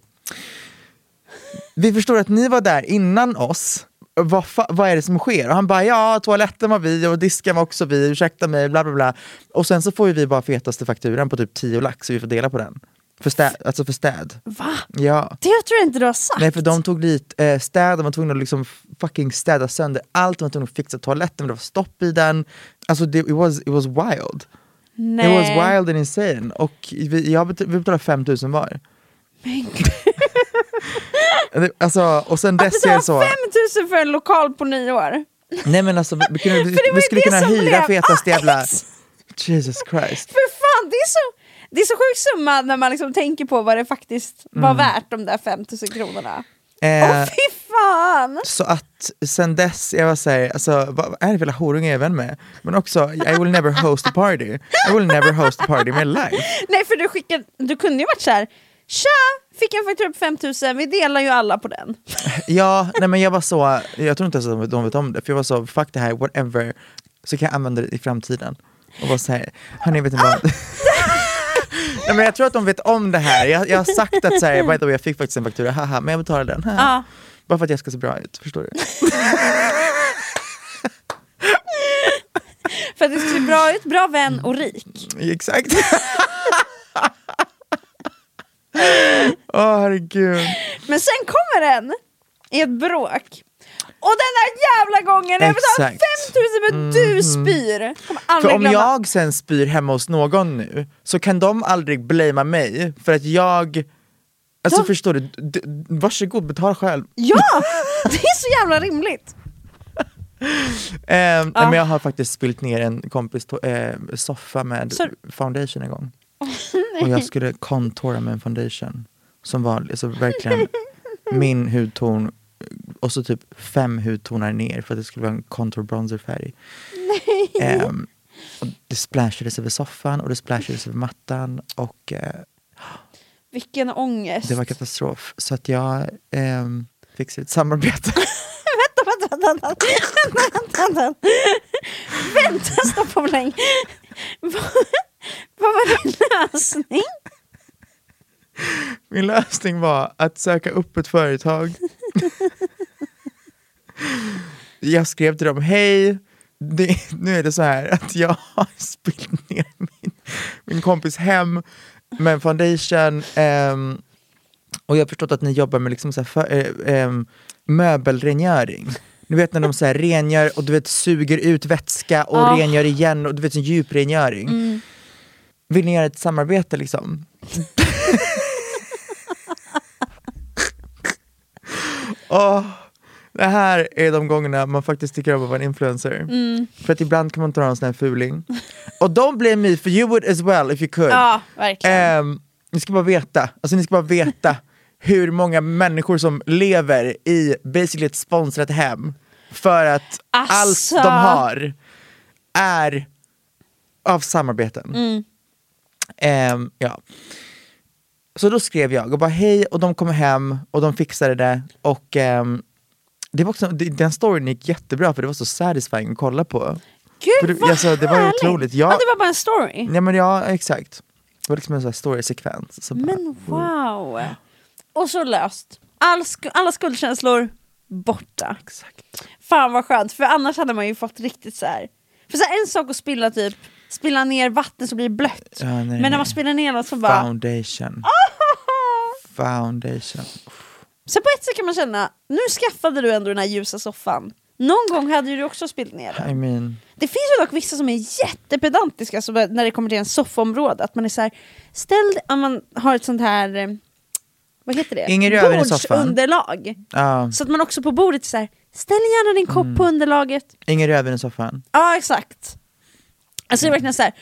Vi förstår att ni var där innan oss. Vad, fa- vad är det som sker? Och han bara, ja, toaletten var vi och disken var också vi, ursäkta mig, bla bla bla. Och sen så får ju vi bara fetaste fakturan på typ tio lax så vi får dela på den. För städ, alltså för städ. Va? Ja. Det tror jag inte du har sagt. Nej, för de tog dit eh, städ, de var tvungna att liksom fucking städa sönder allt, de var tvungna att fixa toaletten, men det var stopp i den. Alltså det, it, was, it was wild. Nej. It was wild and insane. Och vi, jag bet- vi betalade fem tusen var. Men alltså, och sen dess är det så... fem tusen för en lokal på nyår. Nej men alltså, vi, kunde, vi, För det var vi ju skulle det kunna som hyra blev- fetaste Ah, jävla... ex- Jesus Christ. För fan, det är så, det är så sjuk summa när man liksom tänker på vad det faktiskt var värt, de där fem tusen kronorna. Åh Eh, oh, fy fan! så att sen dess, jag var såhär, alltså, vad är det för horunge jag är vän med? Men också, I will never host a party. I will never host a party in my life. Nej, för du skickade, du kunde ju varit så här: tja, fick en faktura på fem tusen, vi delar ju alla på den. Ja, nej men jag var så, jag tror inte ens att de, de vet om det, för jag var så, fuck det här, whatever, så kan jag använda det i framtiden. Och var såhär, hörni vet ni vad? Nej men jag tror att de vet om det här, jag, jag har sagt att såhär, by the way, jag fick faktiskt en faktura, haha, men jag betalar den, haha. Ja. Bara för att jag ska se bra ut, förstår du? För att du ser bra ut, bra vän och rik. Exakt. Åh oh, herregud. Men sen kommer den i ett bråk. Och den där jävla gången jag betalar Exakt. fem tusen men du spyr. Kommer aldrig För om glömma. jag sen spyr hemma hos någon nu, så kan de aldrig blamea mig, för att jag, alltså Ja. förstår du, d- varsågod, betala själv. Ja, det är så jävla rimligt. Eh, nej, men jag har faktiskt spilt ner en kompis to- eh, soffa med Så- foundation en gång. Och jag skulle contoura med en foundation som var alltså, verkligen min hudton och så typ fem hudtonar ner för att det skulle vara en contour bronzer färg. Eh, och det splashades över soffan och det splashades över mattan och eh, Vilken ångest. det var katastrof. Så att jag eh, fick ett samarbete. Vänta, vänta, vänta, vänta, vänta, vänta. Vänta, stoppa på länge. Vad, vad var din lösning? Min lösning var att söka upp ett företag. Jag skrev till dem, hej, det, nu är det så här att jag har spillt ner min, min kompis hem med en foundation ehm, och jag har förstått att ni jobbar med liksom så här för, eh, ehm, möbelrengöring. Du vet när de så här rengör och du vet suger ut vätska och Oh. rengör igen och du vet en djuprengöring. Mm. Vill ni göra ett samarbete liksom? Åh, det här är de gångerna man faktiskt tycker om att vara en influencer. Mm. För att ibland kan man ta en sån här fuling. Och don't blame me, for you would as well if you could. Ja, verkligen. Ehm, ni ska bara veta, alltså ni ska bara veta hur många människor som lever i basically ett sponsrat hem för att Asså. allt de har är av samarbeten. Mm. Ehm, ja. Så då skrev jag och bara hej, och de kom hem och de fixade det och ehm, det var också, det, den storyn gick jättebra för det var så satisfying att kolla på. För Gud det, vad alltså, det var härligt. otroligt. Jag, Ja, det var bara en story. ja, men ja, exakt. Det var liksom en sån här story-sekvens. Så bara, Men wow. Och så löst. All sk- alla skuldkänslor borta. exakt. Fan vad skönt, för annars hade man ju fått riktigt så här. För så här, en sak att spilla typ, spilla ner vatten så blir det blött. Ja, nej, Men när nej. man spiller ner något så bara... Foundation. Foundation. Så på ett sätt kan man känna, nu skaffade du ändå den här ljusa soffan. Någon gång hade ju du också spillt ner den. I mean, Det finns ju dock vissa som är jättepedantiska så när det kommer till en soffområde. Att man är så här, ställ, om man har ett sånt här, eh, vad heter det? Ingen röv i soffan. Bordsunderlag. ja, Så att man också på bordet är så här, ställ gärna din kopp Mm. på underlaget. ingen röv i soffan. Ja, exakt. Alltså det är verkligen så här,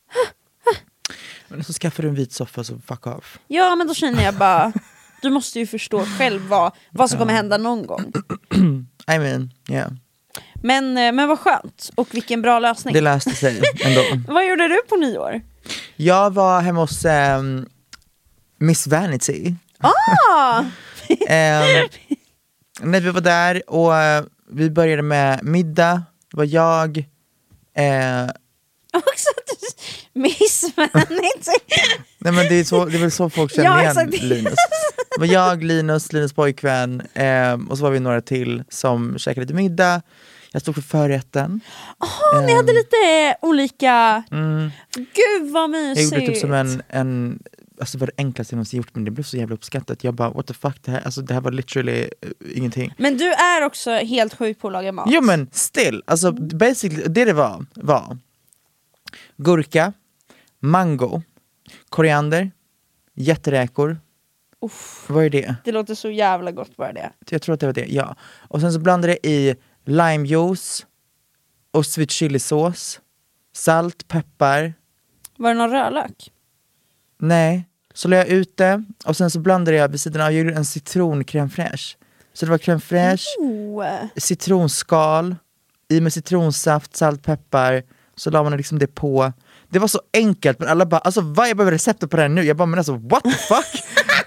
Men så skaffar du en vit soffa så fuck off. ja men då känner jag bara, du måste ju förstå själv vad, vad som kommer hända någon gång. I mean, yeah. Men, eh, men vad skönt, och vilken bra lösning. Det löste sig ändå. Vad gjorde du på nyår? Jag var hemma hos ehm, Miss Vanity. Ah! Ehm, när vi var där och eh, vi började med middag. Det var jag, eh, Också att du missvänligt. nej men det är, så, det är väl så folk känner Ja, igen exakt. Linus. Det var jag, Linus, Linus pojkvän ehm, och så var vi några till som käkade lite middag. Jag stod för förrätten. Åh, ni hade lite olika... Mm. Gud vad Jag mysigt. gjorde typ som en, en alltså, var det enklaste jag någonsin gjort, men det blev så jävla uppskattat. Jag bara, what the fuck, det här, alltså, det här var literally uh, ingenting. Men du är också helt sjuk på att laga mat. Jo men still, alltså basically det det var var gurka, mango, koriander, jätteräkor. Uff, vad är det? Det låter så jävla gott bara det. Jag tror att det var det, ja. Och sen så blandade det i limejuice och sweet chilisås, salt, peppar. Var det någon rödlök? Nej, så la jag ut det och sen så blandade jag vid sidan av, jag gjorde en citron crème fraîche. Så det var crème fraîche, Oh. citronskal, i med citronsaft, salt, peppar. Så la man liksom det på. Det var så enkelt, men alla bara, alltså vad, jag behöver receptet på det här nu. Jag bara, men alltså what the fuck?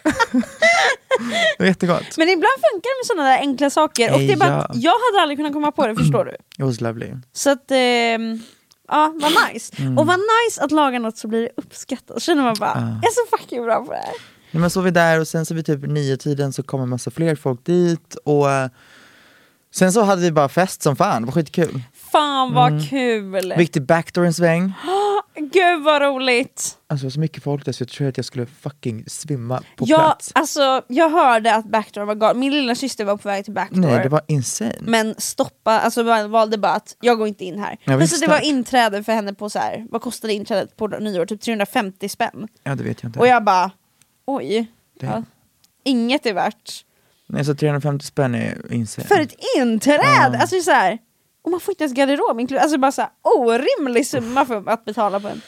Det var jättegott. Men ibland funkar det med sådana där enkla saker. Och det är bara Ja. att jag hade aldrig kunnat komma på det, förstår du? It was lovely. Så att, ehm, ja, vad nice. Mm. Och vad nice att laga något så blir det uppskattat. Känner man bara, Ah. jag är så fucking bra på det här. Nej, men så var vi där och sen så vid typ nio tiden så kom en massa fler folk dit. Och eh, sen så hade vi bara fest som fan, det var skitkul. Fan vad Mm. kul. Vi gick till Backdoor en sväng. Gud vad roligt. Alltså det var så mycket folk där så jag tror att jag skulle fucking svimma på Ja, plats. alltså, jag hörde att Backdoor var galen. Min lilla syster var på väg till Backdoor. Nej, det var insane. Men stoppa, alltså man valde bara att jag går inte in här. Ja, Men visst, så det var tack. inträde för henne på så här. Vad kostade inträdet på nyår? Typ trehundrafemtio spänn. Ja, det vet jag inte. Och jag bara, oj. Det- Ja. Inget är värt. Nej, så trehundrafemtio spänn är insane. För ett inträde! Ja. Alltså så här. Och man får inte ens garderob inkluderat. Alltså bara så här, orimlig summa för att betala på en.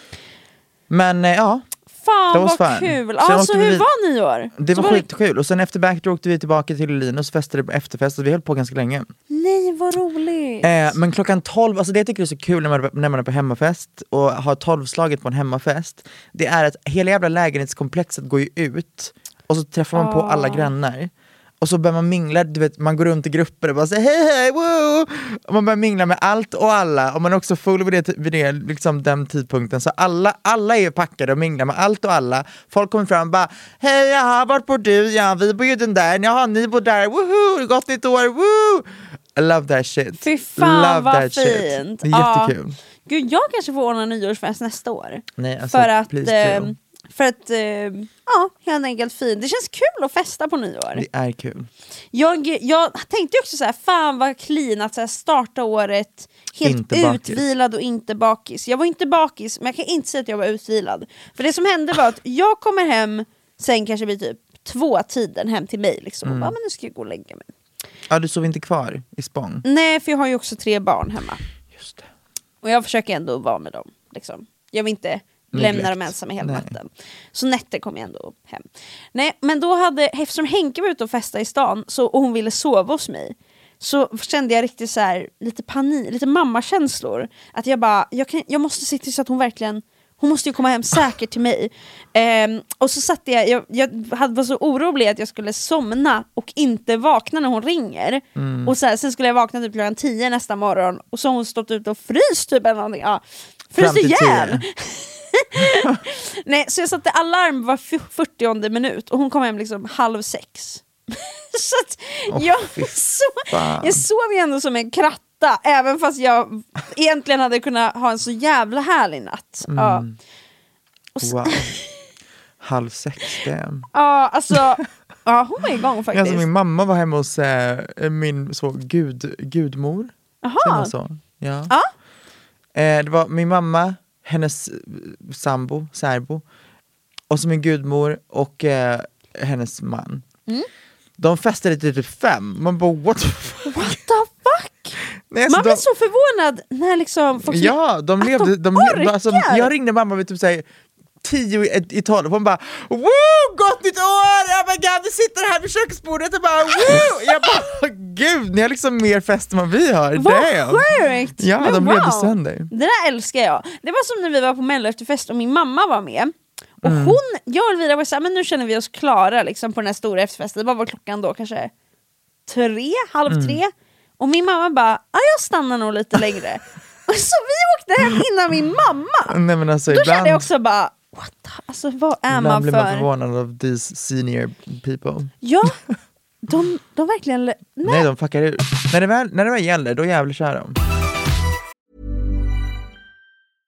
Men eh, ja, Fan Det var vad fan. kul! Sen Alltså åkte vi hur vid- var nyår? det Så var skitkul. Och sen efter Backdoor åkte vi tillbaka till Linus och festade på efterfest. Och vi höll på ganska länge. Nej vad roligt! Eh, men klockan tolv, alltså det jag tycker är så kul när man, när man är på hemmafest och har tolvslaget på en hemmafest, det är att hela jävla lägenhetskomplexet går ju ut och så träffar man på alla grannar. Och så börjar man mingla, du vet, man går runt i grupper och bara säger hej hej woo! Och man börjar mingla med allt och alla, och man är också full vid, det, vid det, liksom den tidpunkten. Så alla, alla är packade och minglar med allt och alla. Folk kommer fram och bara hej, jaha, vart bor du? Ja, vi bor ju den där. Jaha, ni bor där. Woohoo! Gott nytt år! Woo! I love that shit. Fy fan love vad that shit. fint! Det är Ja. jättekul. Gud, jag kanske får ordna nyårsfest nästa år. Nej, alltså, för att, please eh, do. för att eh, ja, helt enkelt fint. Det känns kul att festa på nyår. Det är kul. Jag, jag tänkte också så här, fan vad clean att så här, starta året helt Inte bakis. utvilad och inte bakis. Jag var inte bakis, men jag kan inte säga att jag var utvilad. För det som hände var att jag kommer hem, sen kanske vid typ två tiden hem till mig liksom, Mm. och bara, men nu ska jag gå och lägga mig. Ja, du sov inte kvar i Spång? Nej, för jag har ju också tre barn hemma. Just det. Och jag försöker ändå vara med dem. Liksom. Jag vill inte lämna Neglect. dem ensamma hela Nej. natten. Så nätter kom jag ändå hem. Nej, men då hade, eftersom Henke var ute och festade i stan så, och hon ville sova hos mig, så kände jag riktigt så här, lite panik, lite mammakänslor. Att jag bara, jag, kan, jag måste se till så att hon verkligen, hon måste ju komma hem säkert till mig. Ehm, och så satt jag, jag, jag hade, var så orolig att jag skulle somna och inte vakna när hon ringer. Mm. Och så här, sen skulle jag vakna typ klockan tio nästa morgon och så har hon stått ute och fryst typ eller någonting. Ja, Fram fryst till ihjäl! tio. Nej, så jag satte alarm var fyrtionde minut och hon kom hem liksom halv sex. Så att Åh, jag, fy så, fan. jag sov ju ändå som en kratta, även fast jag egentligen hade kunnat ha en så jävla härlig natt. Ja. Och så, Wow. Halv sex, det. ja, alltså, ja, hon var igång faktiskt. Alltså, min mamma var hemma hos eh, min så, gud, gudmor. Säger Jaha. man så? Ja. Ja. Eh, det var min mamma, hennes eh, sambo, särbo, och så min gudmor och eh, hennes man. Mm. De festade till typ fem. Man bara what the fuck? What the fuck? Nej, alltså, Man blir de, så förvånad när liksom folk ja, de att levde, de de levde, alltså, orkar. jag ringde mamma vid typ såhär tio i, i tolv och hon bara woo, gott nytt år! Oh my god, vi sitter här vid köksbordet och bara woo! Jag bara gud, ni har liksom mer fest än vad vi har. Vad Damn. sjukt! Ja, Men de wow. levde sönder. Det där älskar jag. Det var som när vi var på Mello efterfest och min mamma var med. Och Mm. hon, jag och Elvira var såhär, men nu känner vi oss klara liksom, på den här stora efterfesten. Vad var klockan då? Kanske tre, halv Mm. tre? Och min mamma bara, ja jag stannar nog lite längre. Och så vi åkte hem innan min mamma. Nej, men alltså, Då ibland, kände jag också bara, what the, alltså vad är ibland man blir man för? förvånad av these senior people. Ja, de, de verkligen, nej. Nej, de fuckar ut. När det väl, när det väl gäller, då jävlar kör de.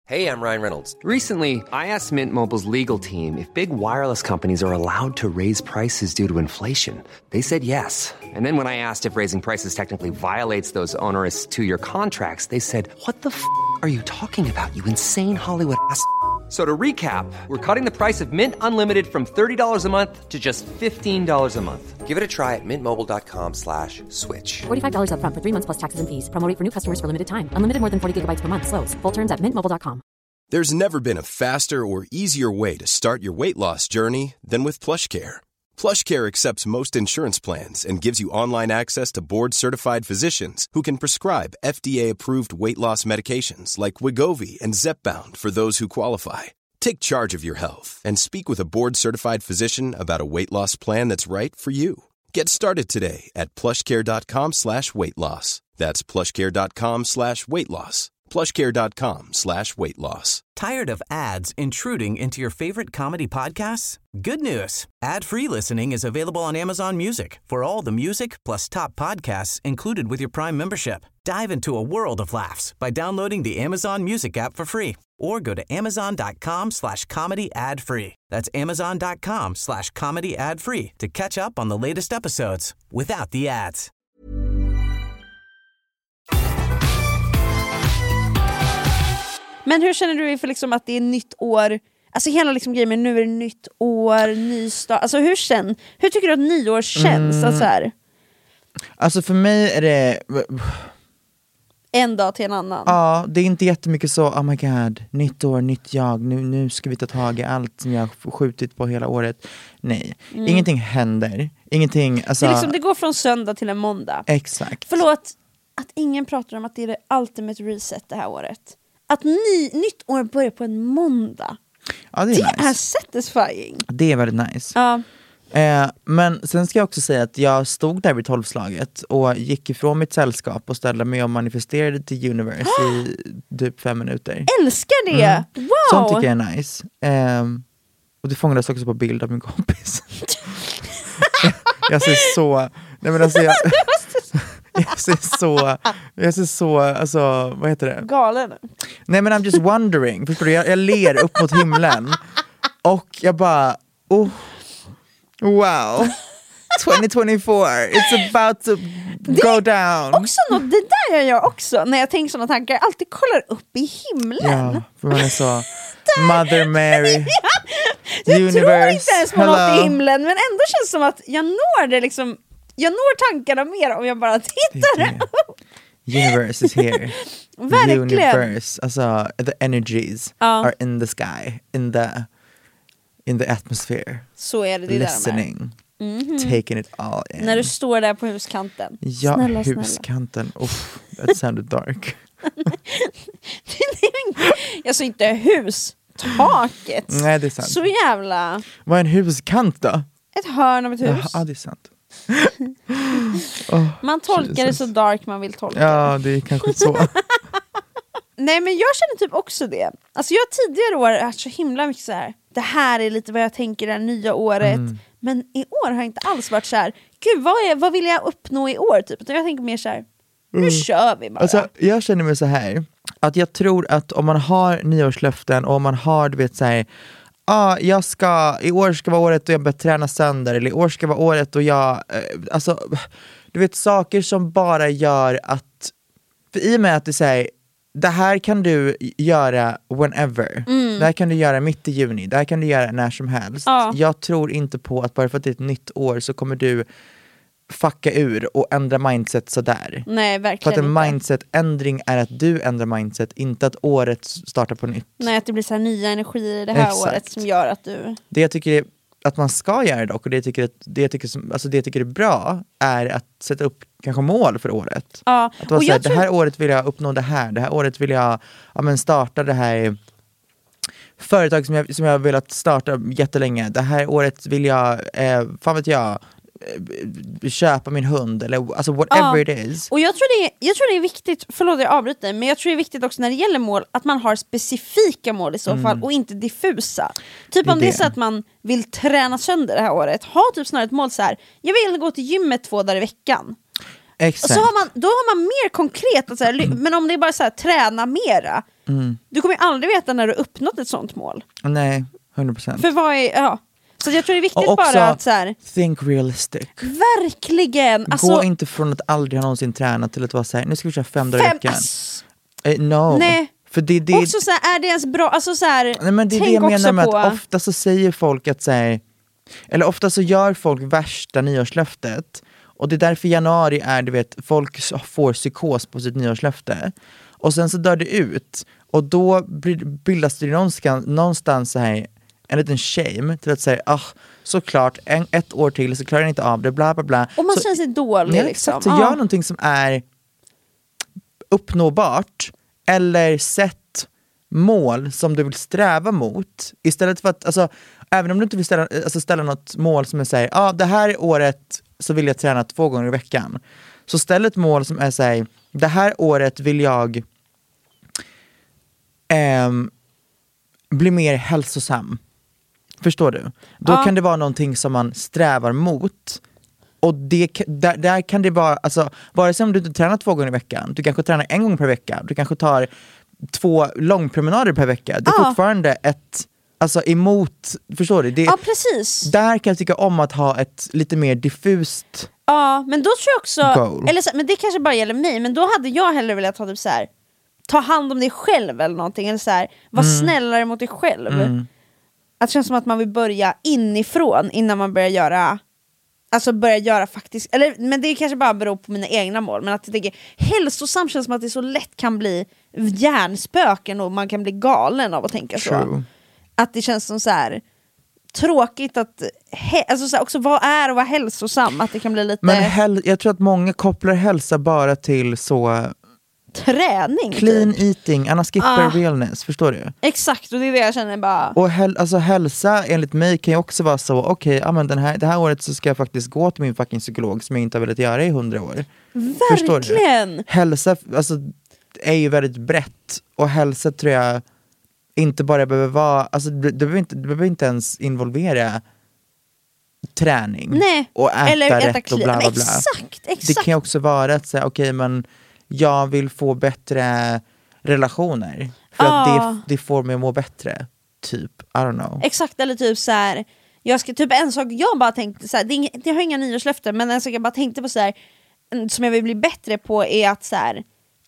Hey, I'm Ryan Reynolds. Recently, I asked Mint Mobile's legal team if big wireless companies are allowed to raise prices due to inflation. They said yes. And then when I asked if raising prices technically violates those onerous two-year contracts, they said, what the f*** are you talking about, you insane Hollywood ass f- So to recap, we're cutting the price of Mint Unlimited from thirty dollars a month to just fifteen dollars a month. Give it a try at mintmobile.com slash switch. forty-five dollars up front for three months plus taxes and fees. Promo rate for new customers for limited time. Unlimited more than forty gigabytes per month. Slows full terms at mint mobile dot com. There's never been a faster or easier way to start your weight loss journey than with PlushCare. PlushCare accepts most insurance plans and gives you online access to board-certified physicians who can prescribe F D A-approved weight loss medications like Wegovy and Zepbound for those who qualify. Take charge of your health and speak with a board-certified physician about a weight loss plan that's right for you. Get started today at plushcare.com slash weight loss. That's plushcare.com slash weight loss. plushcare.com slash weight loss. Tired of ads intruding into your favorite comedy podcasts? Good news. Ad-free listening is available on Amazon Music for all the music plus top podcasts included with your Prime membership. Dive into a world of laughs by downloading the Amazon Music app for free or go to amazon.com slash comedy ad free. That's amazon.com slash comedy ad free to catch up on the latest episodes without the ads. Men hur känner du för liksom att det är nytt år? Alltså hela liksom grejen med nu är det nytt år, ny start. Alltså hur, känn, hur tycker du att nyår känns? Mm. Alltså, här? Alltså för mig är det... En dag till en annan. Ja, det är inte jättemycket så, oh my god, nytt år, nytt jag, nu, nu ska vi ta tag i allt som jag har skjutit på hela året. Nej, mm. ingenting händer. Ingenting, alltså... det, är liksom, det går från söndag till en måndag. Exakt. Förlåt att ingen pratar om att det är det ultimate reset det här året. Att ny, nytt år börjar på en måndag. Ja, det är, det nice. är satisfying. Det är väldigt nice. Ja. Eh, men sen ska jag också säga att jag stod där vid tolvslaget och gick ifrån mitt sällskap och ställde mig och manifesterade till Universe i typ fem minuter. Älskar det! Mm. Wow! Sånt tycker jag är nice. Eh, och det fångades också på bild av min kompis. jag, jag ser så... Nej men alltså jag... Jag ser så, jag ser så, alltså, vad heter det? Galen. Nej men I'm just wondering, förstår du? Jag, jag ler upp mot himlen och jag bara, oh, wow, twenty twenty-four, it's about to det go down. Också något, det där gör jag också när jag tänker sådana tankar, jag alltid kollar upp i himlen. Ja, för man är så, Mother Mary, jag universe, tror inte ens på hello. Något i himlen, men ändå känns det som att jag når det liksom. Jag når tankarna mer om jag bara tittar upp. Universe is here. Verkligen. Universe, alltså the energies ja. are in the sky, in the in the atmosphere. Så är det, det listening, de mm-hmm. taking it all in. När du står där på huskanten. Ja, snälla, huskanten. Oh, that sounded dark. Jag sa inte hus, taket. Nej, det är sant. Så jävla. Vad är en huskant då? Ett hörn av ett hus. Ja, det är sant. oh, man tolkar Jesus. Det så dark man vill tolka. Ja, det är kanske så. Nej, men jag känner typ också det. Alltså jag har tidigare år haft så himla mycket så här. Det här är lite vad jag tänker det här nya året. Mm. Men i år har jag inte alls varit så här. Gud, vad, är, vad vill jag uppnå i år? Typ. Utan jag tänker mer så här. Nu mm. kör vi bara. Alltså, jag känner mig så här. Att jag tror att om man har nyårslöften och om man har, du vet så här. Ah, jag ska, i år ska vara året då jag börjar träna sönder, eller i år ska vara året då jag, eh, alltså, du vet saker som bara gör att, för i och med att du säger, det här kan du göra whenever, mm. det här kan du göra mitt i juni, det här kan du göra när som helst. Ja. Jag tror inte på att bara för att det är ett nytt år så kommer du fucka ur och ändra mindset sådär. Nej, verkligen för att en inte. Mindset-ändring är att du ändrar mindset, inte att året startar på nytt. Nej, att det blir så här nya energier i det här Exakt. Året som gör att du... Det jag tycker är, att man ska göra dock, och det jag tycker, att, det jag tycker, som, alltså det jag tycker är bra, är att sätta upp kanske mål för året. Ja. Att vara så här, tror... det här året vill jag uppnå det här, det här året vill jag ja, men starta det här företag som jag, som jag har velat starta jättelänge. Det här året vill jag, eh, fan vet jag, köpa min hund eller alltså whatever ja. It is. Och jag tror, det är, jag tror det är viktigt, förlåt jag avbryter, men jag tror det är viktigt också när det gäller mål att man har specifika mål i så mm. fall och inte diffusa. Typ det om det. det är så att man vill träna sönder det här året, ha typ snarare ett mål så här: jag vill gå till gymmet två dagar i veckan. Exakt. Så har man, då har man mer konkret att så här, mm. men om det är bara så här, träna mera, Mm. Du kommer ju aldrig veta när du uppnått ett sånt mål. Nej, hundra procent. För vad är, ja. Så jag tror det är viktigt och också, bara att så här, think realistic. verkligen. Alltså, Gå inte från att aldrig ha någonsin tränat till att vara såhär, nu ska vi köra fem dagar i fem, veckan. ass, Eh, no. nej. För det, det, Också så här, är det ens bra? Alltså så här, nej, men det är tänk det jag menar också med på... att ofta så säger folk att så här, eller ofta så gör folk värsta nyårslöftet. Och det är därför januari är, du vet, folk får psykos på sitt nyårslöfte. Och sen så dör det ut. Och då blir, bildas det någonstans, någonstans så här, en liten shame till att säga, ah, såklart, en, ett år till så klarar jag inte av det, bla bla bla. Och man så, känner sig dålig ja, liksom. exakt, så Ah. gör någonting som är uppnåbart, eller sätt mål som du vill sträva mot. Istället för att, alltså, även om du inte vill ställa, alltså, ställa något mål som är såhär, ja ah, det här året så vill jag träna två gånger i veckan. Så ställ ett mål som är såhär, det här året vill jag ehm, bli mer hälsosam. Förstår du? Då Ja. kan det vara någonting som man strävar mot. Och det, där, där kan det vara, alltså, vare sig om du inte tränar två gånger i veckan, du kanske tränar en gång per vecka, du kanske tar två långpromenader per vecka. Det är Ja. fortfarande ett, alltså emot, förstår du? Det, Ja, precis. där kan jag tycka om att ha ett lite mer diffust. Ja, men då tror jag också, Goal. eller så, men det kanske bara gäller mig, men då hade jag hellre velat ha typ så här, ta hand om dig själv eller någonting, eller så här, var Mm. snällare mot dig själv. Att det känns som att man vill börja inifrån innan man börjar göra, alltså börja göra faktiskt, eller, men det kanske bara beror på mina egna mål, men att jag tänker, hälsosam känns som att det så lätt kan bli hjärnspöken och man kan bli galen av att tänka så. True. Att det känns som så här tråkigt att, he, alltså så här, också vad är att vara hälsosam, att det kan bli lite Men häl, jag tror att många kopplar hälsa bara till så träning clean typ. eating, Anna skipper Ah. realness, förstår du? Exakt, och det är det jag känner bara. Och häl, alltså hälsa enligt mig kan ju också vara så, okej, okay, ja, men den här, det här året så ska jag faktiskt gå till min fucking psykolog som jag inte har velat göra i hundra år. Förstår du? Verkligen! Hälsa alltså, är ju väldigt brett, och hälsa tror jag inte bara behöver vara, alltså, du, du, behöver inte, du behöver inte ens involvera träning. Nej, och äta eller äta rätt och bla bla bla. Exakt, exakt. Det kan ju också vara att säga, okej, men jag vill få bättre relationer för att Ah. det, det får mig att må bättre, typ, I don't know. Exakt, eller typ så här. Jag ska typ en sak jag bara tänkte så här, det är inga, jag har inga nyårslöften, men en sak jag bara tänkte på så här, som jag vill bli bättre på är att så här,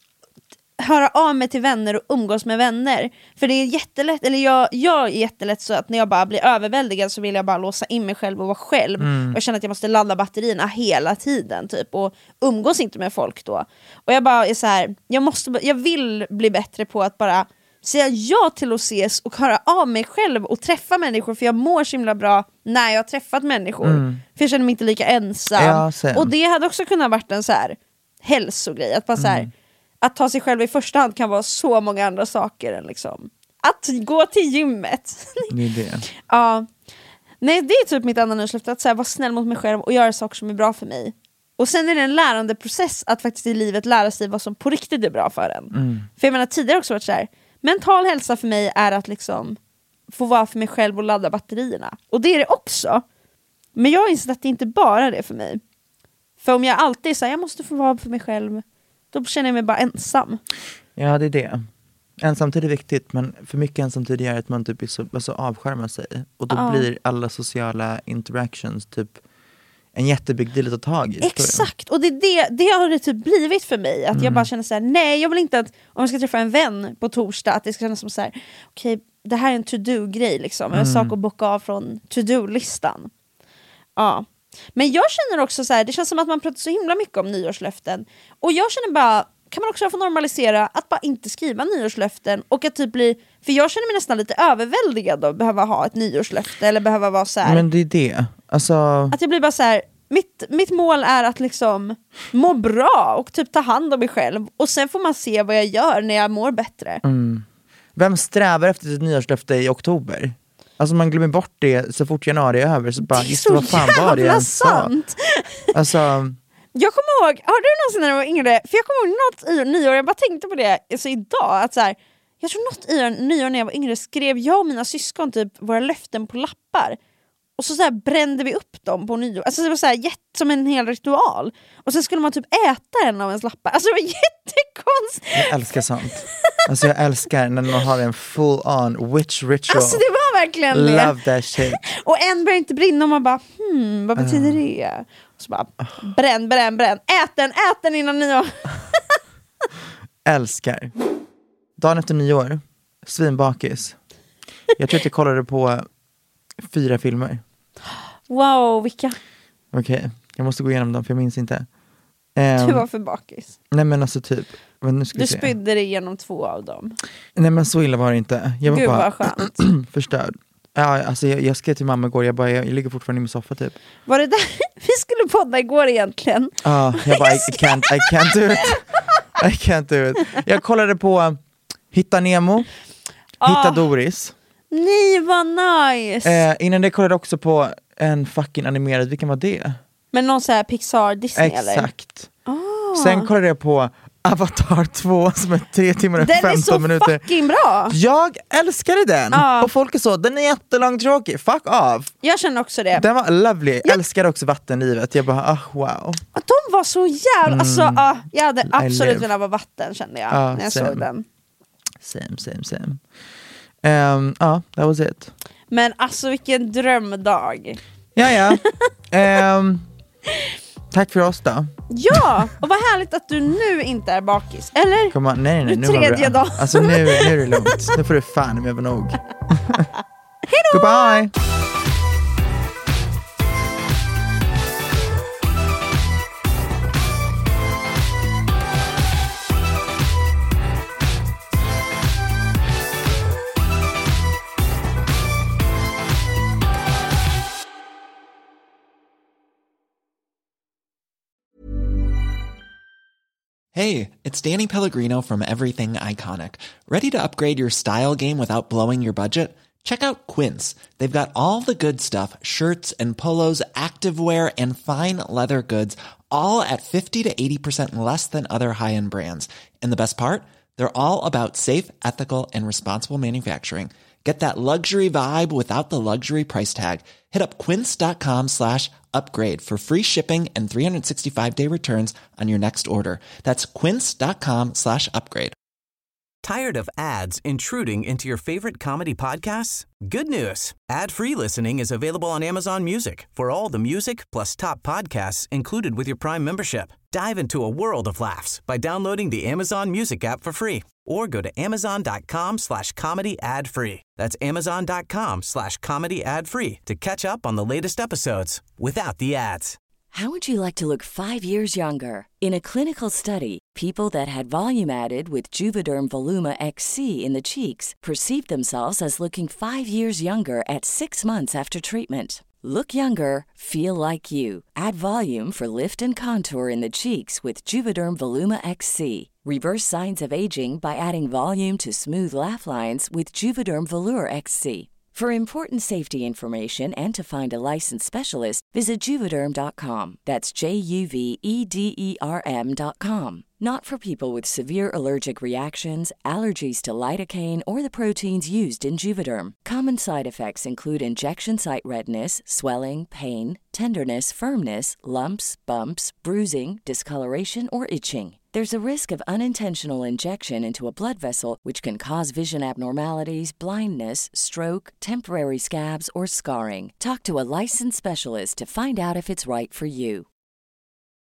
höra av mig till vänner och umgås med vänner. För det är jättelätt, eller jag, jag är jättelätt så att när jag bara blir överväldigad så vill jag bara låsa in mig själv och vara själv. Mm. Och jag känner att jag måste ladda batterierna hela tiden typ, och umgås inte med folk då. Och jag bara är så här, jag, måste, jag vill bli bättre på att bara säga ja till att ses och höra av mig själv och träffa människor, för jag mår så himla bra när jag har träffat människor. För jag känner mig inte lika ensam. Ja, same. och det hade också kunnat varit en så här hälsogrej, att bara så här, att ta sig själv i första hand kan vara så många andra saker än liksom att gå till gymmet. Det är det. Ja. Nej, det är typ mitt andra nyårslöfte, att så här, vara snäll mot mig själv och göra saker som är bra för mig. Och sen är det en lärande process att faktiskt i livet lära sig vad som på riktigt är bra för en. Mm. För jag menar tidigare också varit så här, mental hälsa för mig är att liksom få vara för mig själv och ladda batterierna. Och det är det också. Men jag har insett att det inte bara är det för mig. För om jag alltid säger jag måste få vara för mig själv, då känner jag mig bara ensam. Ja, det är det. Ensamtid är viktigt, men för mycket ensamtid gör att man typ är så, alltså avskärmar sig. Och då Ja. blir alla sociala interactions typ en jättebig deal att ta tag i. Exakt, och det, det, det har det typ blivit för mig. Att jag bara känner så här: nej jag vill inte att om jag ska träffa en vän på torsdag att det ska kännas som så här: okej, okay, det här är en to-do-grej liksom, en sak att bocka av från to-do-listan. Ja. Men jag känner också så här, det känns som att man pratar så himla mycket om nyårslöften. Och jag känner bara, kan man också få normalisera att bara inte skriva nyårslöften och att typ bli, för jag känner mig nästan lite överväldigad av att behöva ha ett nyårslöfte eller behöva vara så här. Men det är det. Alltså... Att jag blir bara så här, mitt, mitt mål är att liksom må bra och typ ta hand om mig själv. Och sen får man se vad jag gör när jag mår bättre. Mm. Vem strävar efter ett nyårslöfte i oktober? Alltså man glömmer bort det så fort januari är över. Så bara, Det är just så vad fan var det jävla jag sa? sant! Alltså, Jag kommer ihåg, har du någonsin när du var yngre, för jag kommer ihåg något i nyår, jag bara tänkte på det alltså idag, att så här, jag tror något i nyår när jag var yngre skrev jag och mina syskon typ våra löften på lappar. och så, så här brände vi upp dem på nyår. Alltså det var så här jätte, som en hel ritual. Och sen skulle man typ äta en av ens lappar. Alltså det var jättekonstigt. Jag älskar sånt. Alltså jag älskar när man har en full on witch ritual. Alltså det var verkligen det. Love that shit. Och en började inte brinna och man bara, hmm, vad betyder det? Och så bara, bränn, bränn, bränn. Ät den, ät den innan nyår. Älskar. Dagen efter nyår, svinbakis. Jag tror att jag kollade på fyra filmer. Wow, vilka? Okej, okay, jag måste gå igenom dem för jag minns inte. Um, du var för bakis. Nej men alltså typ. Men nu ska du se. spydde dig igenom två av dem. Nej men så illa var det inte. Jag var Gud bara vad skönt. förstörd. Ja, alltså jag, jag skrev till mamma igår, jag, bara, jag, jag ligger fortfarande i min soffa typ. Var det där vi skulle podda igår egentligen? Ja, uh, jag bara I, I, can't, I can't do it. I can't do it. Jag kollade på Hitta Nemo, Hitta oh. Doris. Nej vad nice. Eh, innan det kollade jag också på en fucking animerad, vilken var det? Men någon så här Pixar, Disney Exakt. eller? Exakt. Oh. Sen kollade jag på Avatar två som är tre timmar och femton minuter. Den är så fucking bra. Jag älskade den. Ah. Och folk är så, den är jättelång tråkig. Fuck off. Jag känner också det. Den var lovely. Jag ja. älskade också vattenlivet. Jag bara, ah, wow. Och de var så jävla, Mm. alltså ah, jag hade absolut velat vara vatten kände jag ah, när jag same. såg den. Same, same, same. Ja, um, ah, that was it. Men alltså vilken drömdag. Ja, ja. um, tack för oss då. Ja, och vad härligt att du nu inte är bakis. Eller? Kom on, nej, nej, nu nu tredje dag. Alltså nu, nu är det lugnt. Nu får du fan med nog. Hejdå! Goodbye! Hey, it's Danny Pellegrino from Everything Iconic. Ready to upgrade your style game without blowing your budget? Check out Quince. They've got all the good stuff, shirts and polos, activewear, and fine leather goods, all at fifty to eighty percent less than other high-end brands. And the best part? They're all about safe, ethical, and responsible manufacturing. Get that luxury vibe without the luxury price tag. Hit up quince.com slash upgrade for free shipping and three sixty-five day returns on your next order. That's quince.com slash upgrade. Tired of ads intruding into your favorite comedy podcasts? Good news. Ad-free listening is available on Amazon Music for all the music plus top podcasts included with your Prime membership. Dive into a world of laughs by downloading the Amazon Music app for free or go to amazon.com slash comedy ad free. That's amazon.com slash comedy ad free to catch up on the latest episodes without the ads. How would you like to look five years younger? In a clinical study, people that had volume added with Juvederm Voluma X C in the cheeks perceived themselves as looking five years younger at six months after treatment. Look younger, feel like you. Add volume for lift and contour in the cheeks with Juvederm Voluma X C. Reverse signs of aging by adding volume to smooth laugh lines with Juvederm Volure X C. For important safety information and to find a licensed specialist, visit Juvederm dot com. That's J U V E D E R M dot com. Not for people with severe allergic reactions, allergies to lidocaine, or the proteins used in Juvederm. Common side effects include injection site redness, swelling, pain, tenderness, firmness, lumps, bumps, bruising, discoloration, or itching. There's a risk of unintentional injection into a blood vessel, which can cause vision abnormalities, blindness, stroke, temporary scabs, or scarring. Talk to a licensed specialist to find out if it's right for you.